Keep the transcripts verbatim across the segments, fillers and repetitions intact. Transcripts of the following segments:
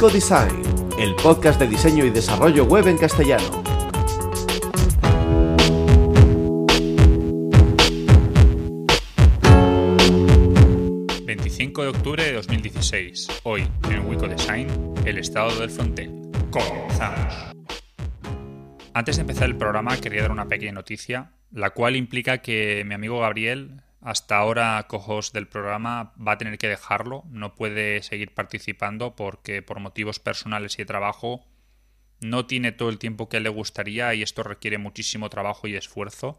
Wico Design, el podcast de diseño y desarrollo web en castellano. veinticinco de octubre de dos mil dieciséis. Hoy, en Wico Design, el estado del frontend. ¡Comenzamos! Antes de empezar el programa, quería dar una pequeña noticia, la cual implica que mi amigo Gabriel, hasta ahora co-host del programa, va a tener que dejarlo. No puede seguir participando porque por motivos personales y de trabajo no tiene todo el tiempo que le gustaría y esto requiere muchísimo trabajo y esfuerzo.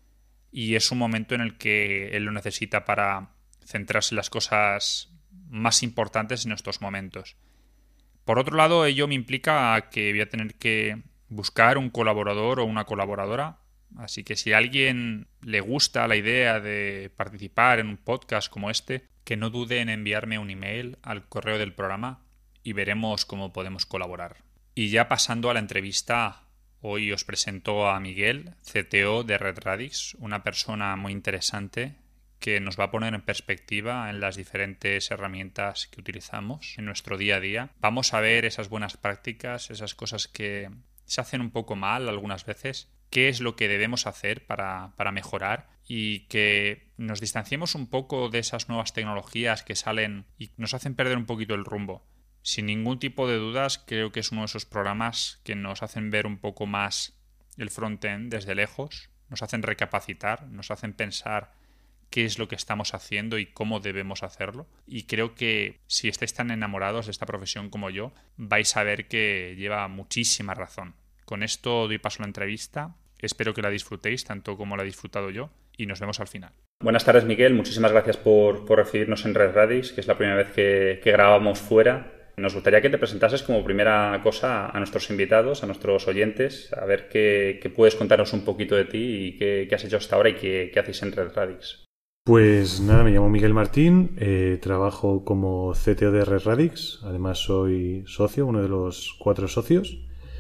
Y es un momento en el que él lo necesita para centrarse en las cosas más importantes en estos momentos. Por otro lado, ello me implica que voy a tener que buscar un colaborador o una colaboradora. Así que si a alguien le gusta la idea de participar en un podcast como este, que no dude en enviarme un email al correo del programa y veremos cómo podemos colaborar. Y ya pasando a la entrevista, hoy os presento a Miguel, C T O de RedRadix, una persona muy interesante que nos va a poner en perspectiva en las diferentes herramientas que utilizamos en nuestro día a día. Vamos a ver esas buenas prácticas, esas cosas que se hacen un poco mal algunas veces, qué es lo que debemos hacer para, para mejorar y que nos distanciemos un poco de esas nuevas tecnologías que salen y nos hacen perder un poquito el rumbo. Sin ningún tipo de dudas, creo que es uno de esos programas que nos hacen ver un poco más el frontend desde lejos, nos hacen recapacitar, nos hacen pensar qué es lo que estamos haciendo y cómo debemos hacerlo. Y creo que si estáis tan enamorados de esta profesión como yo, vais a ver que lleva muchísima razón. Con esto doy paso a la entrevista. Espero que la disfrutéis tanto como la he disfrutado yo y nos vemos al final. Buenas tardes, Miguel. Muchísimas gracias por, por recibirnos en RedRadix, que es la primera vez que, que grabamos fuera. Nos gustaría que te presentases como primera cosa a nuestros invitados, a nuestros oyentes, a ver qué, qué puedes contarnos un poquito de ti y qué, qué has hecho hasta ahora y qué, qué hacéis en RedRadix. Pues nada, me llamo Miguel Martín, eh, trabajo como C T O de RedRadix, además soy socio, uno de los cuatro socios,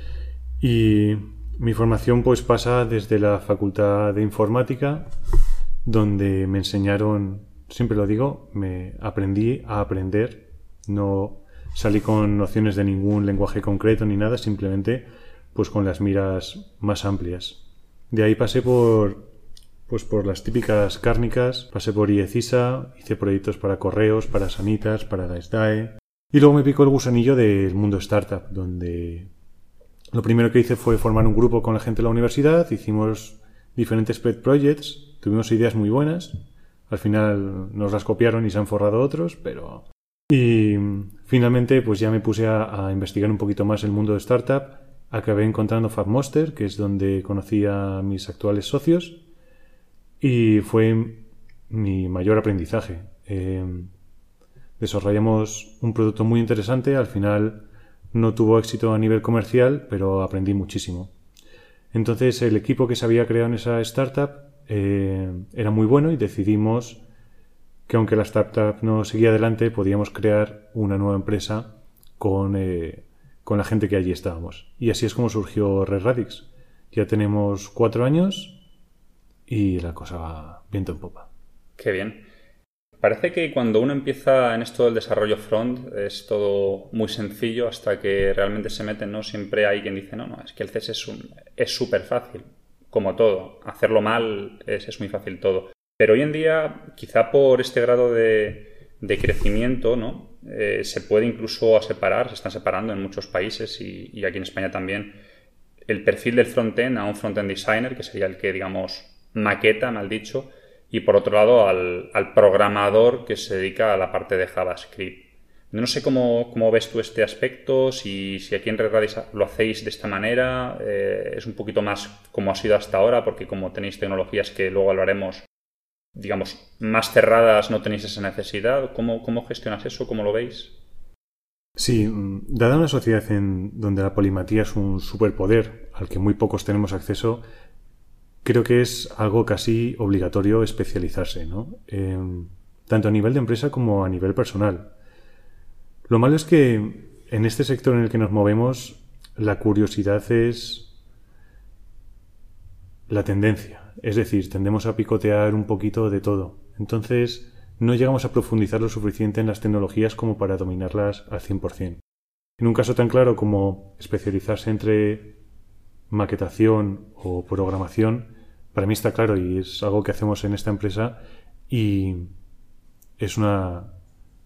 y mi formación pues pasa desde la Facultad de Informática, donde me enseñaron, siempre lo digo, me aprendí a aprender, no salí con nociones de ningún lenguaje concreto ni nada, simplemente pues con las miras más amplias. De ahí pasé por Pues por las típicas cárnicas, pasé por IECISA, hice proyectos para correos, para Sanitas, para la S D A E. Y luego me picó el gusanillo del mundo startup, donde lo primero que hice fue formar un grupo con la gente de la universidad, hicimos diferentes pet projects, tuvimos ideas muy buenas, al final nos las copiaron y se han forrado otros, pero... Y finalmente pues ya me puse a, a investigar un poquito más el mundo de startup, acabé encontrando FabMonster, que es donde conocí a mis actuales socios, y fue mi mayor aprendizaje. Eh, desarrollamos un producto muy interesante, al final no tuvo éxito a nivel comercial, pero aprendí muchísimo. Entonces el equipo que se había creado en esa startup eh, era muy bueno y decidimos que aunque la startup no seguía adelante, podíamos crear una nueva empresa con, eh, con la gente que allí estábamos. Y así es como surgió RedRadix. Ya tenemos cuatro años y la cosa va viento en popa. Qué bien. Parece que cuando uno empieza en esto del desarrollo front es todo muy sencillo hasta que realmente se mete, ¿no? Siempre hay quien dice, no, no, es que el C S es un, es súper fácil, como todo. Hacerlo mal es, es muy fácil todo. Pero hoy en día, quizá por este grado de, de crecimiento, ¿no? Eh, se puede incluso separar, se están separando en muchos países y, y aquí en España también, el perfil del frontend a un frontend designer, que sería el que, digamos, maqueta, mal dicho, y por otro lado al, al programador que se dedica a la parte de JavaScript. No sé cómo, cómo ves tú este aspecto, si, si aquí en RedRadix lo hacéis de esta manera, eh, es un poquito más como ha sido hasta ahora, porque como tenéis tecnologías que luego hablaremos, digamos, más cerradas, no tenéis esa necesidad. ¿Cómo, cómo gestionas eso? ¿Cómo lo veis? Sí, dada una sociedad en donde la polimatía es un superpoder al que muy pocos tenemos acceso, creo que es algo casi obligatorio especializarse, ¿no? Eh, tanto a nivel de empresa como a nivel personal. Lo malo es que en este sector en el que nos movemos, la curiosidad es la tendencia. Es decir, tendemos a picotear un poquito de todo. Entonces, no llegamos a profundizar lo suficiente en las tecnologías como para dominarlas al cien por ciento. En un caso tan claro como especializarse entre maquetación o programación, para mí está claro y es algo que hacemos en esta empresa y es una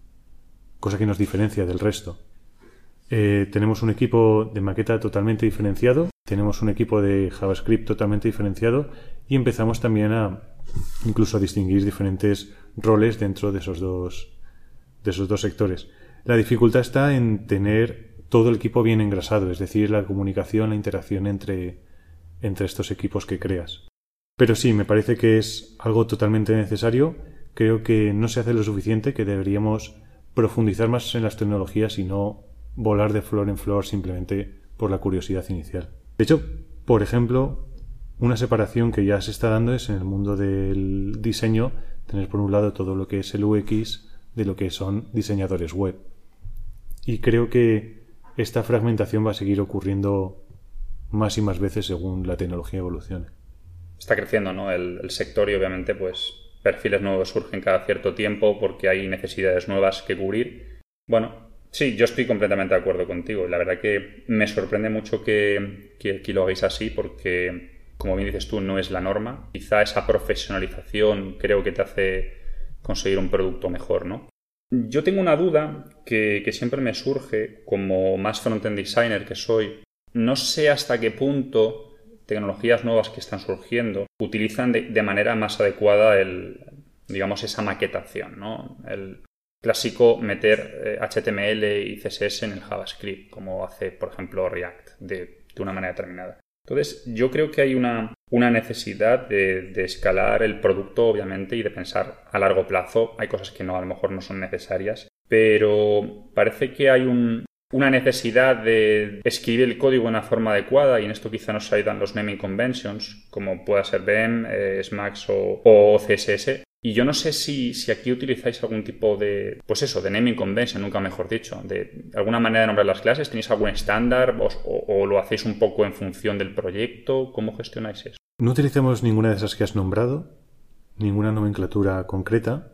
cosa que nos diferencia del resto. Eh, tenemos un equipo de maqueta totalmente diferenciado, tenemos un equipo de JavaScript totalmente diferenciado y empezamos también a incluso a distinguir diferentes roles dentro de esos dos, de esos dos sectores. La dificultad está en tener todo el equipo bien engrasado, es decir, la comunicación, la interacción entre, entre estos equipos que creas. Pero sí, me parece que es algo totalmente necesario. Creo que no se hace lo suficiente, que deberíamos profundizar más en las tecnologías y no volar de flor en flor simplemente por la curiosidad inicial. De hecho, por ejemplo, una separación que ya se está dando es en el mundo del diseño, tener por un lado todo lo que es el U X de lo que son diseñadores web. Y creo que esta fragmentación va a seguir ocurriendo más y más veces según la tecnología evolucione. Está creciendo, ¿no? El, el sector y obviamente pues perfiles nuevos surgen cada cierto tiempo porque hay necesidades nuevas que cubrir. Bueno, sí, yo estoy completamente de acuerdo contigo. La verdad que me sorprende mucho que, que, que lo hagáis así porque, como bien dices tú, no es la norma. Quizá esa profesionalización creo que te hace conseguir un producto mejor, ¿no? Yo tengo una duda que, que siempre me surge como más front-end designer que soy. No sé hasta qué punto tecnologías nuevas que están surgiendo utilizan de, de manera más adecuada el, digamos, esa maquetación, ¿no? El clásico meter eh, H T M L y C S S en el JavaScript, como hace, por ejemplo, React, de, de una manera determinada. Entonces, yo creo que hay una, una necesidad de, de escalar el producto, obviamente, y de pensar a largo plazo. Hay cosas que no, a lo mejor no son necesarias, pero parece que hay un, una necesidad de escribir el código de una forma adecuada, y en esto quizá nos ayudan los naming conventions, como pueda ser B E M, eh, SMAX o, o C S S. Y yo no sé si, si aquí utilizáis algún tipo de, pues eso, de naming convention, nunca mejor dicho, de alguna manera de nombrar las clases. ¿Tenéis algún estándar o, o, o lo hacéis un poco en función del proyecto? ¿Cómo gestionáis eso? No utilizamos ninguna de esas que has nombrado, ninguna nomenclatura concreta.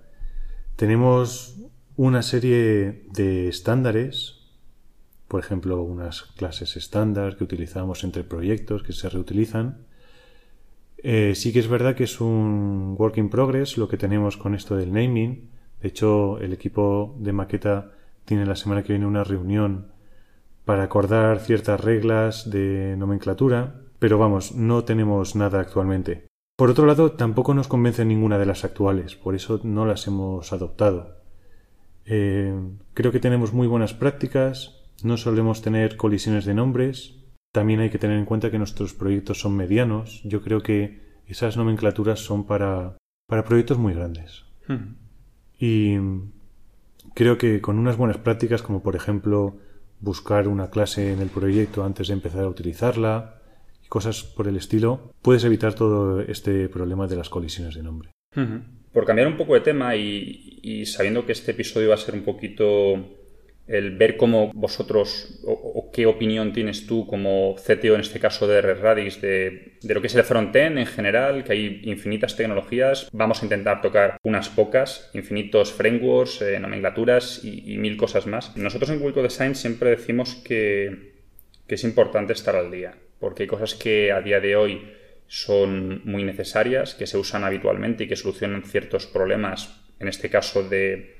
Tenemos una serie de estándares, por ejemplo, unas clases estándar que utilizamos entre proyectos que se reutilizan. Eh, sí que es verdad que es un work in progress lo que tenemos con esto del naming. De hecho, el equipo de maqueta tiene la semana que viene una reunión para acordar ciertas reglas de nomenclatura, pero vamos, no tenemos nada actualmente. Por otro lado, tampoco nos convence ninguna de las actuales, por eso no las hemos adoptado. Eh, creo que tenemos muy buenas prácticas, no solemos tener colisiones de nombres. También hay que tener en cuenta que nuestros proyectos son medianos. Yo creo que esas nomenclaturas son para, para proyectos muy grandes. Hmm. Y creo que con unas buenas prácticas, como por ejemplo buscar una clase en el proyecto antes de empezar a utilizarla y cosas por el estilo, puedes evitar todo este problema de las colisiones de nombre. Hmm. Por cambiar un poco de tema y, y sabiendo que este episodio va a ser un poquito el ver cómo vosotros o, o qué opinión tienes tú como C T O en este caso de RedRadix de, de lo que es el frontend en general, que hay infinitas tecnologías. Vamos a intentar tocar unas pocas, infinitos frameworks, eh, nomenclaturas y, y mil cosas más. Nosotros en Wiko Design siempre decimos que, que es importante estar al día, porque hay cosas que a día de hoy son muy necesarias, que se usan habitualmente y que solucionan ciertos problemas, en este caso de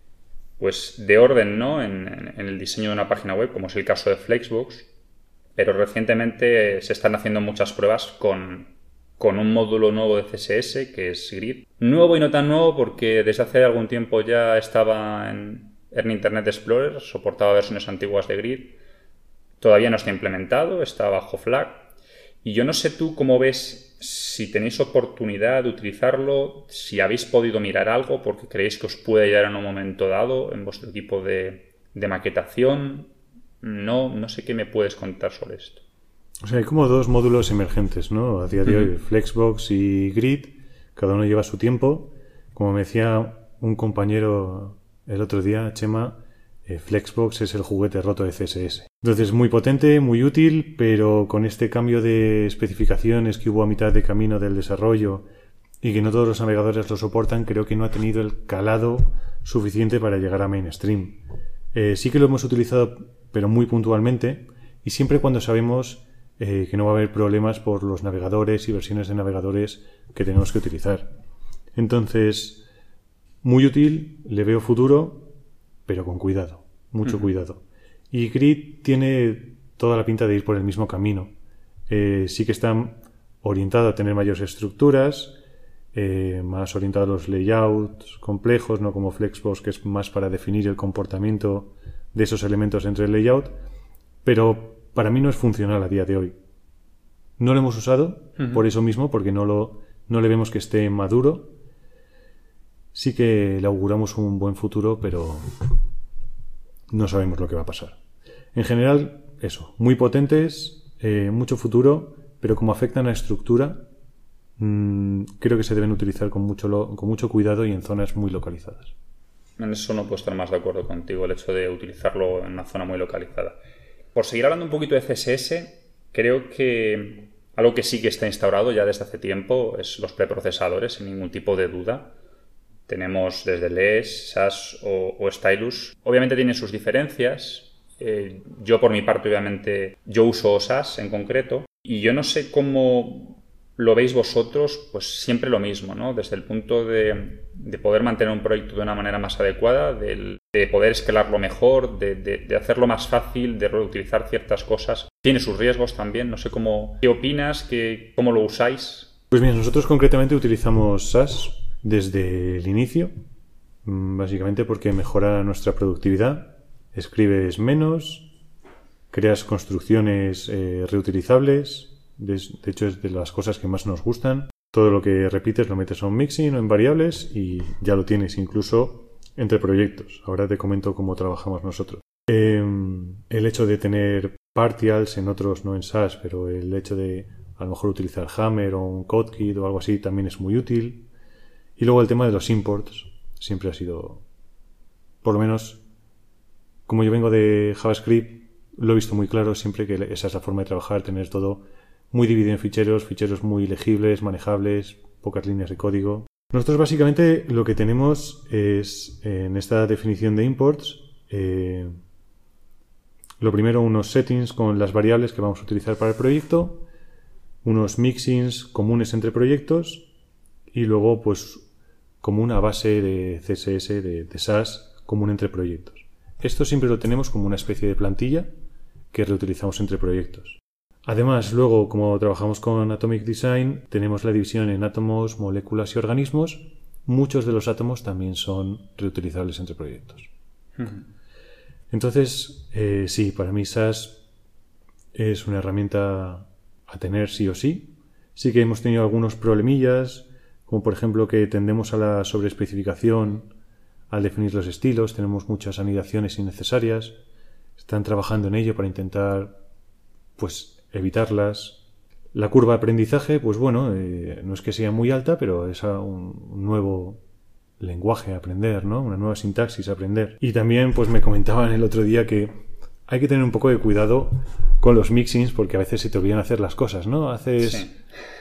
pues de orden, ¿no? En, en, en el diseño de una página web, como es el caso de Flexbox, pero recientemente se están haciendo muchas pruebas con, con un módulo nuevo de C S S que es Grid. Nuevo y no tan nuevo porque desde hace algún tiempo ya estaba en, en Internet Explorer, soportaba versiones antiguas de Grid. Todavía no está implementado, está bajo flag. Y yo no sé tú cómo ves, si tenéis oportunidad de utilizarlo, si habéis podido mirar algo porque creéis que os puede llegar en un momento dado en vuestro equipo de, de maquetación. No, no sé qué me puedes contar sobre esto. O sea, hay como dos módulos emergentes, ¿no? A día de hoy, uh-huh. Flexbox y Grid, cada uno lleva su tiempo. Como me decía un compañero el otro día, Chema, eh, Flexbox es el juguete roto de C S S. Entonces, muy potente, muy útil, pero con este cambio de especificaciones que hubo a mitad de camino del desarrollo y que no todos los navegadores lo soportan, creo que no ha tenido el calado suficiente para llegar a mainstream. Eh, sí que lo hemos utilizado pero muy puntualmente y siempre cuando sabemos eh, que no va a haber problemas por los navegadores y versiones de navegadores que tenemos que utilizar. Entonces, muy útil, le veo futuro, pero con cuidado, mucho uh-huh. cuidado. Y Grid tiene toda la pinta de ir por el mismo camino. Eh, sí que está orientado a tener mayores estructuras, eh, más orientado a los layouts complejos, no como Flexbox, que es más para definir el comportamiento de esos elementos entre el layout, pero para mí no es funcional a día de hoy. No lo hemos usado uh-huh. por eso mismo, porque no, lo, no le vemos que esté maduro. Sí que le auguramos un buen futuro, pero no sabemos lo que va a pasar. En general, eso, muy potentes, eh, mucho futuro, pero como afectan a la estructura, mmm, creo que se deben utilizar con mucho, lo, con mucho cuidado y en zonas muy localizadas. En eso no puedo estar más de acuerdo contigo, el hecho de utilizarlo en una zona muy localizada. Por seguir hablando un poquito de C S S, creo que algo que sí que está instaurado ya desde hace tiempo es los preprocesadores, sin ningún tipo de duda. Tenemos desde L E S, S A S o, o Stylus. Obviamente tienen sus diferencias. Eh, yo por mi parte, obviamente, yo uso S A S en concreto. Y yo no sé cómo lo veis vosotros, pues siempre lo mismo, ¿no? Desde el punto de, de poder mantener un proyecto de una manera más adecuada, de, de poder escalarlo mejor, de, de, de hacerlo más fácil, de reutilizar ciertas cosas. Tiene sus riesgos también. No sé cómo, qué opinas, qué, cómo lo usáis. Pues bien, nosotros concretamente utilizamos S A S desde el inicio, básicamente porque mejora nuestra productividad. Escribes menos, creas construcciones eh, reutilizables. De, de hecho, es de las cosas que más nos gustan. Todo lo que repites lo metes a un mixin o en variables y ya lo tienes incluso entre proyectos. Ahora te comento cómo trabajamos nosotros. Eh, el hecho de tener partials en otros, no en S A S, pero el hecho de a lo mejor utilizar Hammer o un CodeKit o algo así también es muy útil. Y luego el tema de los imports siempre ha sido, por lo menos, como yo vengo de JavaScript, lo he visto muy claro siempre que esa es la forma de trabajar, tener todo muy dividido en ficheros, ficheros muy legibles, manejables, pocas líneas de código. Nosotros básicamente lo que tenemos es, en esta definición de imports, eh, lo primero unos settings con las variables que vamos a utilizar para el proyecto, unos mixins comunes entre proyectos y luego pues como una base de C S S, de, de S A S común entre proyectos. Esto siempre lo tenemos como una especie de plantilla que reutilizamos entre proyectos. Además, luego, como trabajamos con Atomic Design, tenemos la división en átomos, moléculas y organismos. Muchos de los átomos también son reutilizables entre proyectos. Uh-huh. Entonces, eh, sí, para mí S A S es una herramienta a tener sí o sí. Sí que hemos tenido algunos problemillas, como por ejemplo que tendemos a la sobreespecificación al definir los estilos, tenemos muchas anidaciones innecesarias. Están trabajando en ello para intentar pues evitarlas. La curva de aprendizaje, pues bueno, eh, no es que sea muy alta, pero es un, un nuevo lenguaje a aprender, ¿no? Una nueva sintaxis a aprender. Y también pues me comentaban el otro día que hay que tener un poco de cuidado con los mixins porque a veces se te olvidan hacer las cosas, ¿no? Haces sí.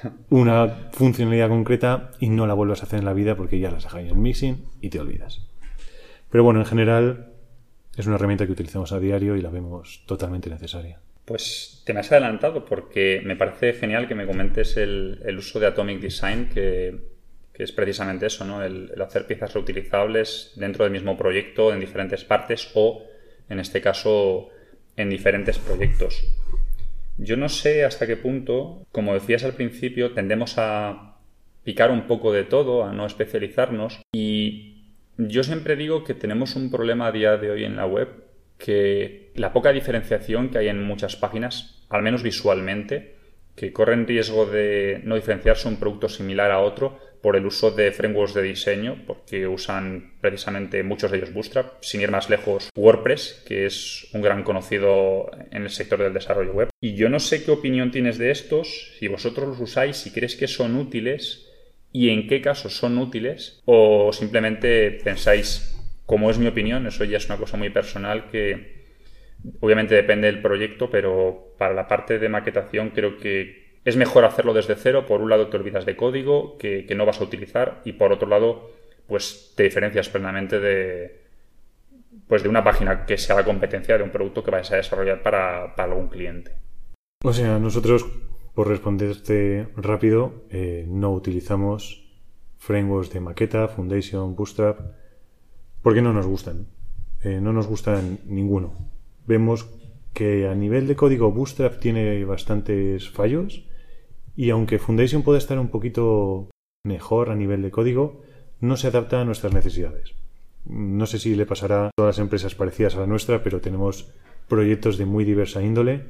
una funcionalidad concreta y no la vuelves a hacer en la vida porque ya las dejas en el mixin y te olvidas. Pero bueno, en general es una herramienta que utilizamos a diario y la vemos totalmente necesaria. Pues te me has adelantado porque me parece genial que me comentes el, el uso de Atomic Design, que, que es precisamente eso, ¿no? El, el hacer piezas reutilizables dentro del mismo proyecto en diferentes partes o, en este caso, en diferentes proyectos. Yo no sé hasta qué punto, como decías al principio, tendemos a picar un poco de todo, a no especializarnos y yo siempre digo que tenemos un problema a día de hoy en la web, que la poca diferenciación que hay en muchas páginas, al menos visualmente, que corren riesgo de no diferenciarse un producto similar a otro por el uso de frameworks de diseño, porque usan precisamente muchos de ellos Bootstrap, sin ir más lejos WordPress, que es un gran conocido en el sector del desarrollo web. Y yo no sé qué opinión tienes de estos, si vosotros los usáis, si crees que son útiles y en qué casos son útiles, o simplemente pensáis, como es mi opinión, eso ya es una cosa muy personal que obviamente depende del proyecto, pero para la parte de maquetación creo que es mejor hacerlo desde cero. Por un lado te olvidas de código que, que no vas a utilizar y por otro lado pues te diferencias plenamente de, pues de una página que sea la competencia de un producto que vayas a desarrollar para, para algún cliente. O sea, nosotros, por responderte rápido, eh, no utilizamos frameworks de maqueta, Foundation, Bootstrap, porque no nos gustan. Eh, no nos gustan ninguno. Vemos que a nivel de código Bootstrap tiene bastantes fallos y aunque Foundation pueda estar un poquito mejor a nivel de código, no se adapta a nuestras necesidades. No sé si le pasará a todas las empresas parecidas a la nuestra, pero tenemos proyectos de muy diversa índole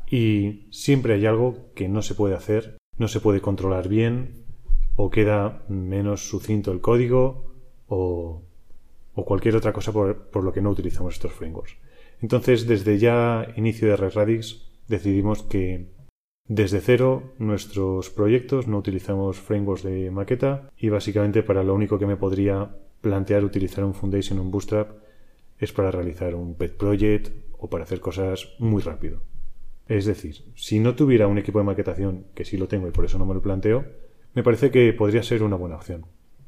y siempre hay algo que no se puede hacer, no se puede controlar bien, o queda menos sucinto el código, o, o cualquier otra cosa por, por lo que no utilizamos estos frameworks. Entonces, desde ya inicio de RedRadix, decidimos que desde cero nuestros proyectos no utilizamos frameworks de maqueta y básicamente para lo único que me podría plantear utilizar un Foundation o un Bootstrap es para realizar un pet project o para hacer cosas muy rápido. Es decir, si no tuviera un equipo de maquetación, que sí lo tengo y por eso no me lo planteo, me parece que podría ser una buena opción.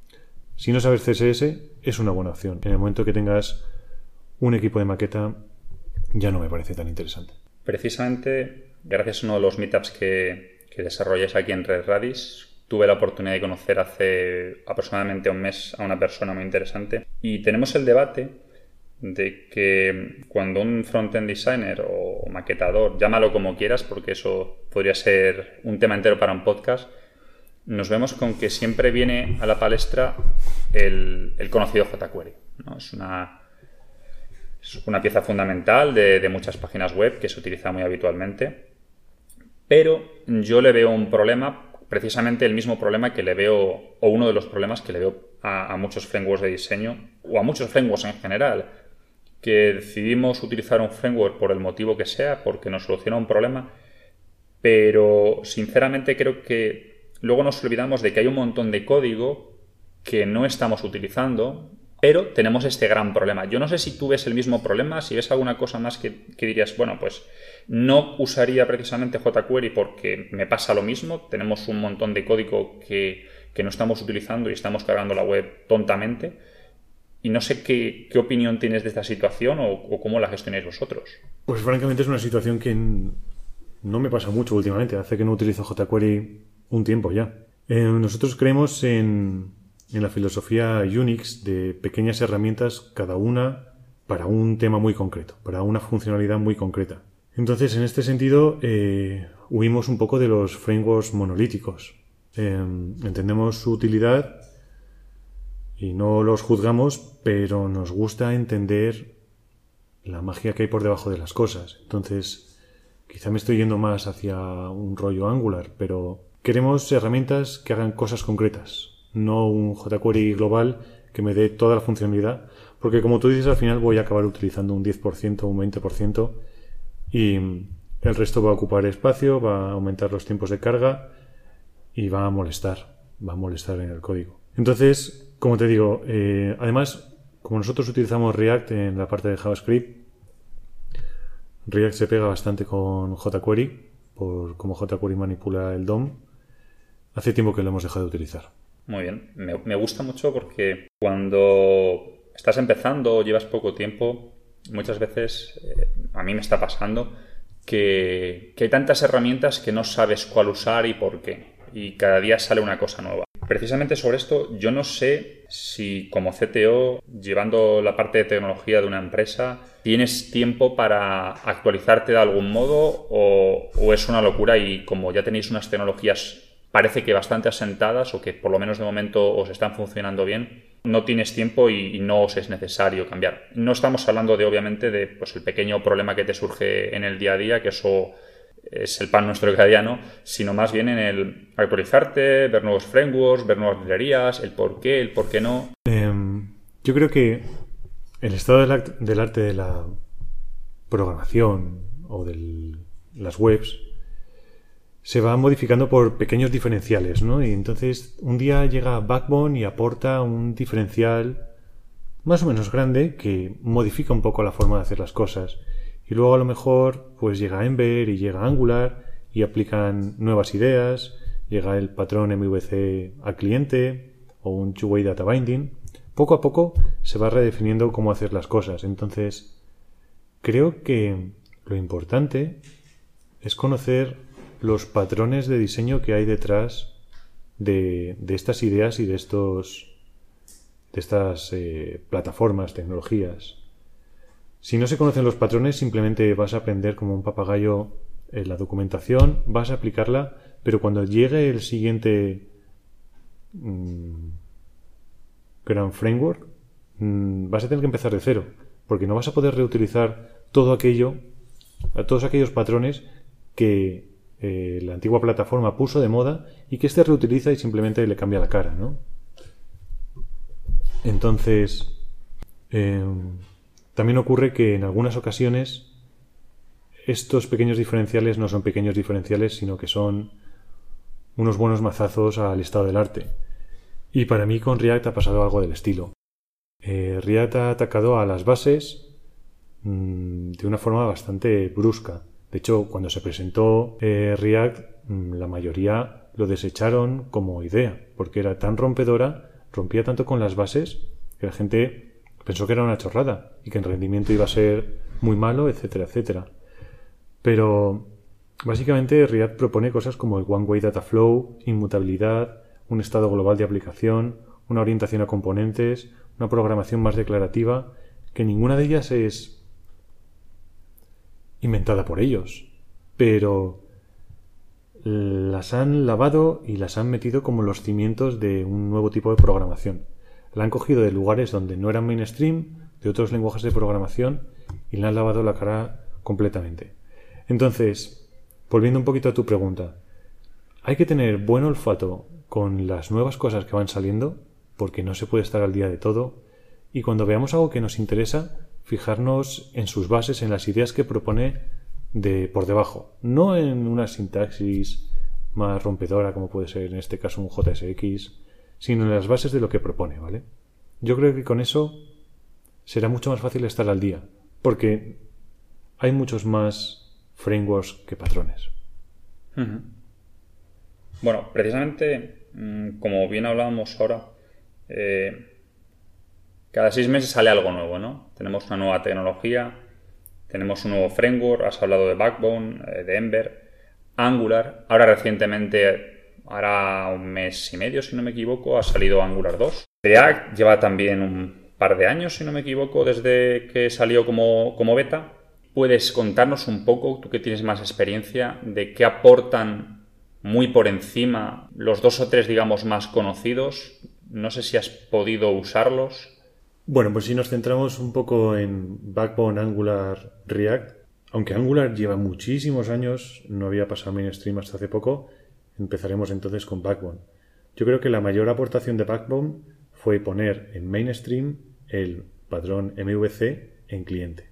Si no sabes C S S, es una buena opción. En el momento que tengas un equipo de maqueta, ya no me parece tan interesante. Precisamente, gracias a uno de los meetups que, que desarrolláis aquí en RedRadix, tuve la oportunidad de conocer hace aproximadamente un mes a una persona muy interesante y tenemos el debate de que cuando un front-end designer o maquetador, llámalo como quieras porque eso podría ser un tema entero para un podcast, nos vemos con que siempre viene a la palestra el, el conocido jQuery, ¿no? Es una, es una pieza fundamental de, de muchas páginas web que se utiliza muy habitualmente, pero yo le veo un problema, precisamente el mismo problema que le veo, o uno de los problemas que le veo a, a muchos frameworks de diseño, o a muchos frameworks en general, que decidimos utilizar un framework por el motivo que sea, porque nos soluciona un problema, pero sinceramente creo que luego nos olvidamos de que hay un montón de código que no estamos utilizando, pero tenemos este gran problema. Yo no sé si tú ves el mismo problema, si ves alguna cosa más que, que dirías, bueno, pues no usaría precisamente jQuery porque me pasa lo mismo, tenemos un montón de código que, que no estamos utilizando y estamos cargando la web tontamente. Y no sé qué, qué opinión tienes de esta situación o, o cómo la gestionáis vosotros. Pues francamente es una situación que no me pasa mucho últimamente. Hace que no utilizo jQuery un tiempo ya. Eh, nosotros creemos en, en la filosofía Unix de pequeñas herramientas, cada una para un tema muy concreto, para una funcionalidad muy concreta. Entonces, en este sentido, eh, huimos un poco de los frameworks monolíticos. Eh, entendemos su utilidad y no los juzgamos, pero nos gusta entender la magia que hay por debajo de las cosas. Entonces, quizá me estoy yendo más hacia un rollo Angular, pero queremos herramientas que hagan cosas concretas, no un jQuery global que me dé toda la funcionalidad, porque como tú dices, al final voy a acabar utilizando un diez por ciento o un veinte por ciento y el resto va a ocupar espacio, va a aumentar los tiempos de carga y va a molestar, va a molestar en el código. Entonces, como te digo, eh, además, como nosotros utilizamos React en la parte de JavaScript, React se pega bastante con jQuery, por cómo jQuery manipula el D O M. Hace tiempo que lo hemos dejado de utilizar. Muy bien, me, me gusta mucho porque cuando estás empezando o llevas poco tiempo, muchas veces, eh, a mí me está pasando, que, que hay tantas herramientas que no sabes cuál usar y por qué. Y cada día sale una cosa nueva. Precisamente sobre esto, yo no sé si como C T O, llevando la parte de tecnología de una empresa, tienes tiempo para actualizarte de algún modo o, o es una locura y como ya tenéis unas tecnologías parece que bastante asentadas o que por lo menos de momento os están funcionando bien, no tienes tiempo y, y no os es necesario cambiar. No estamos hablando de, obviamente, de pues, el pequeño problema que te surge en el día a día, que eso es el pan nuestro cada día, ¿no? Sino más bien en el actualizarte, ver nuevos frameworks, ver nuevas librerías, el por qué, el por qué no. Eh, yo creo que el estado del, act- del arte de la programación o de las webs se va modificando por pequeños diferenciales, ¿no? Y entonces un día llega Backbone y aporta un diferencial más o menos grande que modifica un poco la forma de hacer las cosas. Y luego a lo mejor pues llega Ember y llega Angular y aplican nuevas ideas, llega el patrón M V C al cliente o un two-way data binding. poco a poco se va redefiniendo cómo hacer las cosas. Entonces, creo que lo importante es conocer los patrones de diseño que hay detrás de, de estas ideas y de estos de estas eh, plataformas, tecnologías. Si no se conocen los patrones, simplemente vas a aprender como un papagayo eh, la documentación, vas a aplicarla, pero cuando llegue el siguiente mmm, Gran Framework, mmm, vas a tener que empezar de cero, porque no vas a poder reutilizar todo aquello, todos aquellos patrones que eh, la antigua plataforma puso de moda y que éste reutiliza y simplemente le cambia la cara, ¿no? Entonces, eh, también ocurre que en algunas ocasiones estos pequeños diferenciales no son pequeños diferenciales, sino que son unos buenos mazazos al estado del arte. Y para mí con React ha pasado algo del estilo. Eh, React ha atacado a las bases mmm, de una forma bastante brusca. De hecho, cuando se presentó eh, React, mmm, la mayoría lo desecharon como idea, porque era tan rompedora, rompía tanto con las bases, que la gente pensó que era una chorrada y que el rendimiento iba a ser muy malo, etcétera, etcétera. Pero básicamente React propone cosas como el One Way Data Flow, inmutabilidad, un estado global de aplicación, una orientación a componentes, una programación más declarativa, que ninguna de ellas es inventada por ellos, pero las han lavado y las han metido como los cimientos de un nuevo tipo de programación. La han cogido de lugares donde no eran mainstream, de otros lenguajes de programación, y le han lavado la cara completamente. Entonces, volviendo un poquito a tu pregunta, hay que tener buen olfato con las nuevas cosas que van saliendo, porque no se puede estar al día de todo, y cuando veamos algo que nos interesa, fijarnos en sus bases, en las ideas que propone de por debajo, no en una sintaxis más rompedora como puede ser en este caso un J S X, sino en las bases de lo que propone, ¿vale? Yo creo que con eso será mucho más fácil estar al día, porque hay muchos más frameworks que patrones. Uh-huh. Bueno, precisamente, como bien hablábamos ahora, eh, cada seis meses sale algo nuevo, ¿no? Tenemos una nueva tecnología, tenemos un nuevo framework, has hablado de Backbone, eh, de Ember, Angular. Ahora recientemente, hará un mes y medio, si no me equivoco, ha salido Angular dos. React lleva también un par de años, si no me equivoco, desde que salió como, como beta. ¿Puedes contarnos un poco, tú que tienes más experiencia, de qué aportan muy por encima los dos o tres, digamos, más conocidos? No sé si has podido usarlos. Bueno, pues si nos centramos un poco en Backbone, Angular, React, aunque Angular lleva muchísimos años, no había pasado mainstream hasta hace poco, empezaremos entonces con Backbone. Yo creo que la mayor aportación de Backbone fue poner en mainstream el patrón M V C en cliente.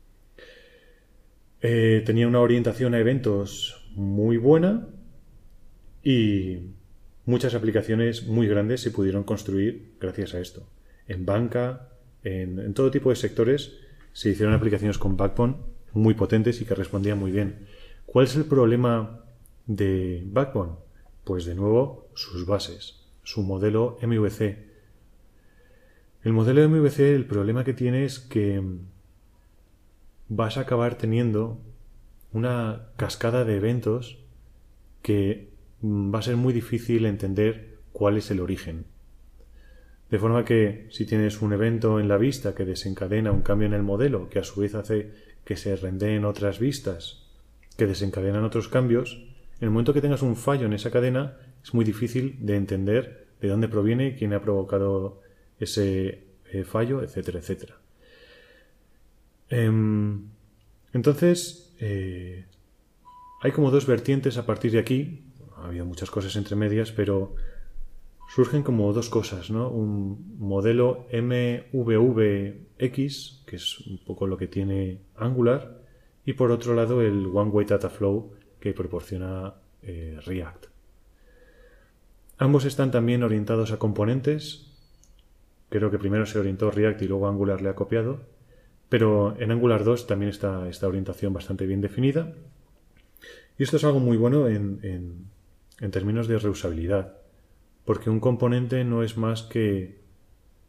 Eh, tenía una orientación a eventos muy buena y muchas aplicaciones muy grandes se pudieron construir gracias a esto. En banca, en, en todo tipo de sectores se hicieron aplicaciones con Backbone muy potentes y que respondían muy bien. ¿Cuál es el problema de Backbone? Pues de nuevo sus bases, su modelo M V C. El modelo M V C, el problema que tiene es que vas a acabar teniendo una cascada de eventos que va a ser muy difícil entender cuál es el origen. De forma que si tienes un evento en la vista que desencadena un cambio en el modelo, que a su vez hace que se rendeen otras vistas que desencadenan otros cambios, en el momento que tengas un fallo en esa cadena es muy difícil de entender de dónde proviene, quién ha provocado ese eh, fallo, etcétera, etcétera. Eh, entonces, eh, hay como dos vertientes a partir de aquí. Ha habido muchas cosas entre medias, pero surgen como dos cosas, ¿no? Un modelo M V V X, que es un poco lo que tiene Angular, y por otro lado el One Way Data Flow que proporciona eh, React. Ambos están también orientados a componentes. Creo que primero se orientó React y luego Angular le ha copiado, pero en Angular dos también está esta orientación bastante bien definida. Y esto es algo muy bueno en, en, en términos de reusabilidad, porque un componente no es más que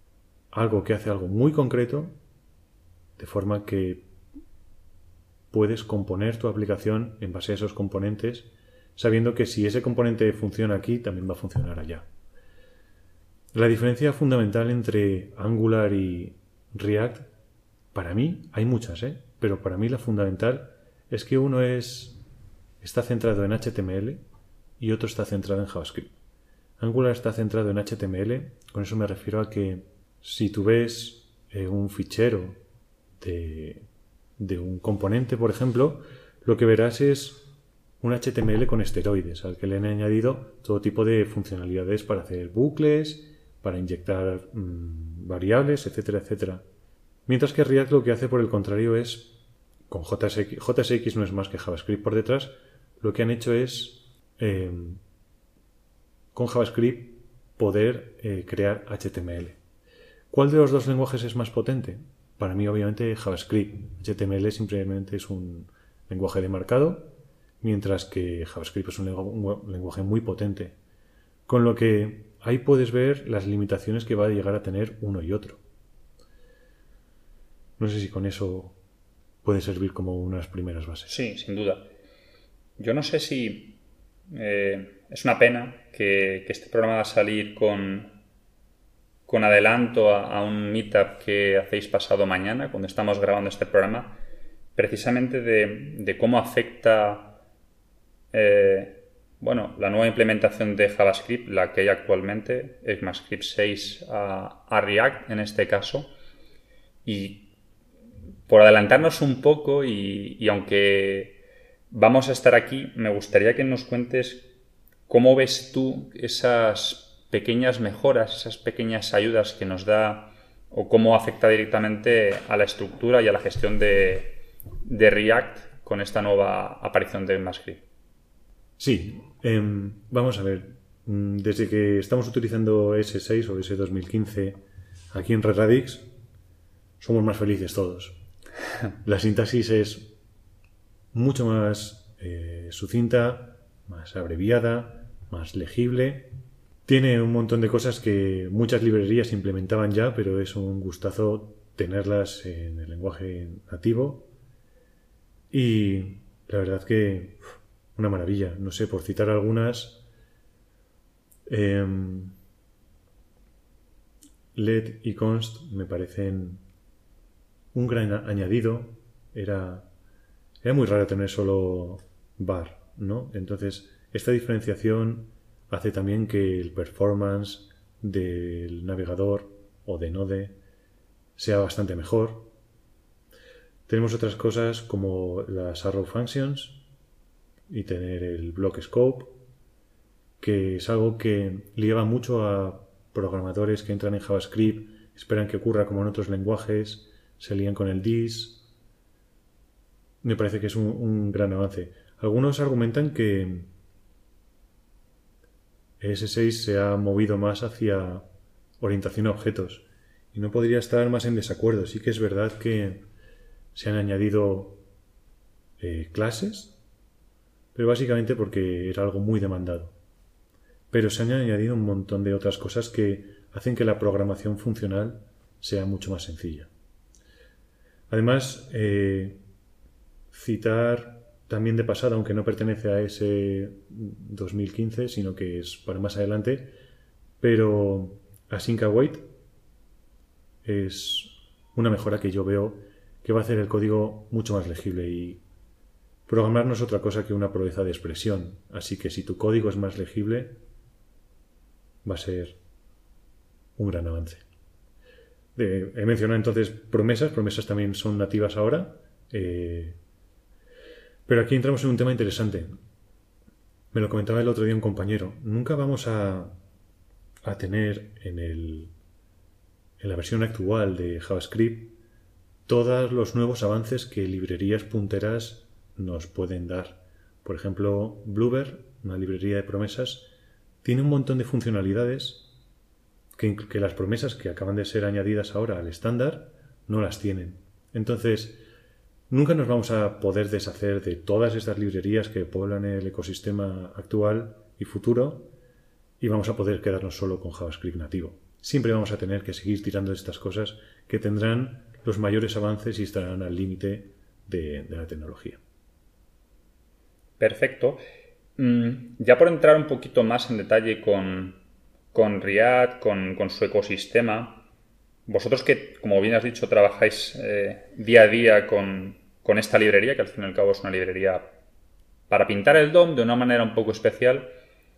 algo que hace algo muy concreto, de forma que puedes componer tu aplicación en base a esos componentes, sabiendo que si ese componente funciona aquí, también va a funcionar allá. La diferencia fundamental entre Angular y React, para mí, hay muchas, ¿eh? Pero para mí la fundamental es que uno es, está centrado en H T M L y otro está centrado en JavaScript. Angular está centrado en H T M L, con eso me refiero a que si tú ves eh, un fichero de, de un componente, por ejemplo, lo que verás es un H T M L con esteroides, al que le han añadido todo tipo de funcionalidades para hacer bucles, para inyectar mmm, variables, etcétera, etcétera. Mientras que React lo que hace, por el contrario, es, con J S X, J S X no es más que JavaScript por detrás, lo que han hecho es, eh, con JavaScript, poder eh, crear H T M L. ¿Cuál de los dos lenguajes es más potente? Para mí, obviamente, JavaScript. H T M L simplemente es un lenguaje de marcado, mientras que JavaScript es un lenguaje muy potente. Con lo que ahí puedes ver las limitaciones que va a llegar a tener uno y otro. No sé si con eso puede servir como unas primeras bases. Sí, sin duda. Yo no sé si eh, es una pena que, que este programa va a salir con, con adelanto a, a un meetup que hacéis pasado mañana, cuando estamos grabando este programa, precisamente de, de cómo afecta eh, bueno, la nueva implementación de JavaScript, la que hay actualmente, ECMAScript seis a, a React en este caso. Y por adelantarnos un poco, y, y aunque vamos a estar aquí, me gustaría que nos cuentes cómo ves tú esas pequeñas mejoras, esas pequeñas ayudas que nos da, o cómo afecta directamente a la estructura y a la gestión de, de React con esta nueva aparición de ECMAScript. Sí, eh, vamos a ver. Desde que estamos utilizando ese seis o ese dos mil quince aquí en RedRadix, somos más felices todos. La sintaxis es mucho más eh, sucinta, más abreviada, más legible. Tiene un montón de cosas que muchas librerías implementaban ya, pero es un gustazo tenerlas en el lenguaje nativo. Y la verdad que uf, una maravilla. No sé, por citar algunas, eh, Let y Const me parecen un gran añadido. Era, era muy raro tener solo var, ¿no? Entonces, esta diferenciación hace también que el performance del navegador o de Node sea bastante mejor. Tenemos otras cosas como las arrow functions y tener el block scope, que es algo que le lleva mucho a programadores que entran en JavaScript, esperan que ocurra como en otros lenguajes, se lían con el this. Me parece que es un, un gran avance. Algunos argumentan que E S seis se ha movido más hacia orientación a objetos y no podría estar más en desacuerdo. Sí que es verdad que se han añadido eh, clases, pero básicamente porque era algo muy demandado. Pero se han añadido un montón de otras cosas que hacen que la programación funcional sea mucho más sencilla. Además, eh, citar también de pasada, aunque no pertenece a ese dos mil quince, sino que es para más adelante, pero Async Await es una mejora que yo veo que va a hacer el código mucho más legible, y programar no es otra cosa que una proeza de expresión, así que si tu código es más legible va a ser un gran avance. Eh, he mencionado entonces promesas, promesas también son nativas ahora, eh, pero aquí entramos en un tema interesante. Me lo comentaba el otro día un compañero. Nunca vamos a, a tener en, el, en la versión actual de JavaScript todos los nuevos avances que librerías punteras nos pueden dar. Por ejemplo, Bluebird, una librería de promesas, tiene un montón de funcionalidades que, que las promesas que acaban de ser añadidas ahora al estándar no las tienen. Entonces, nunca nos vamos a poder deshacer de todas estas librerías que poblan el ecosistema actual y futuro, y vamos a poder quedarnos solo con JavaScript nativo. siempre vamos a tener que seguir tirando de estas cosas que tendrán los mayores avances y estarán al límite de, de la tecnología. Perfecto. Mm, ya por entrar un poquito más en detalle con, con React, con, con su ecosistema, vosotros que, como bien has dicho, trabajáis eh, día a día con, con esta librería, que al fin y al cabo es una librería para pintar el D O M de una manera un poco especial,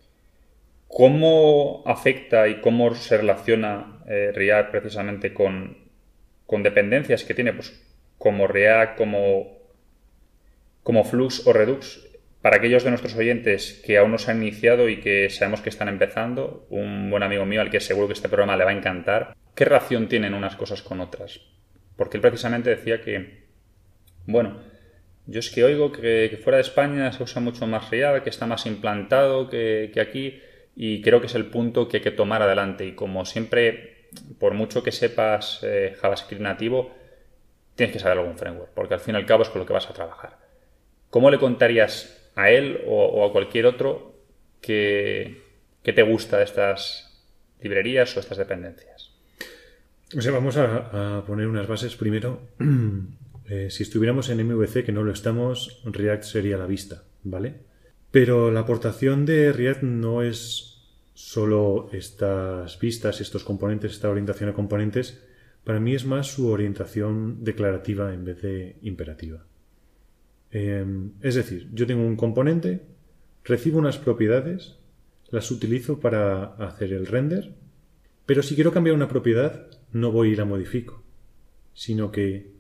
¿cómo afecta y cómo se relaciona eh, React precisamente con, con dependencias que tiene, pues como React, como, como Flux o Redux? Para aquellos de nuestros oyentes que aún no se han iniciado y que sabemos que están empezando, un buen amigo mío al que seguro que este programa le va a encantar, ¿qué relación tienen unas cosas con otras? Porque él precisamente decía que, bueno, yo es que oigo que, que fuera de España se usa mucho más React, que está más implantado que, que aquí, y creo que es el punto que hay que tomar adelante. Y como siempre, por mucho que sepas eh, JavaScript nativo, tienes que saber algún framework, porque al fin y al cabo es con lo que vas a trabajar. ¿Cómo le contarías a él o, o a cualquier otro que, que te gusta de estas librerías o estas dependencias? O sea, vamos a, a poner unas bases primero. eh, si estuviéramos en M V C, que no lo estamos, React sería la vista, ¿vale? Pero la aportación de React no es solo estas vistas, estos componentes, esta orientación a componentes. Para mí es más su orientación declarativa en vez de imperativa. Eh, es decir, yo tengo un componente, recibo unas propiedades, las utilizo para hacer el render, pero si quiero cambiar una propiedad, no voy y la modifico, sino que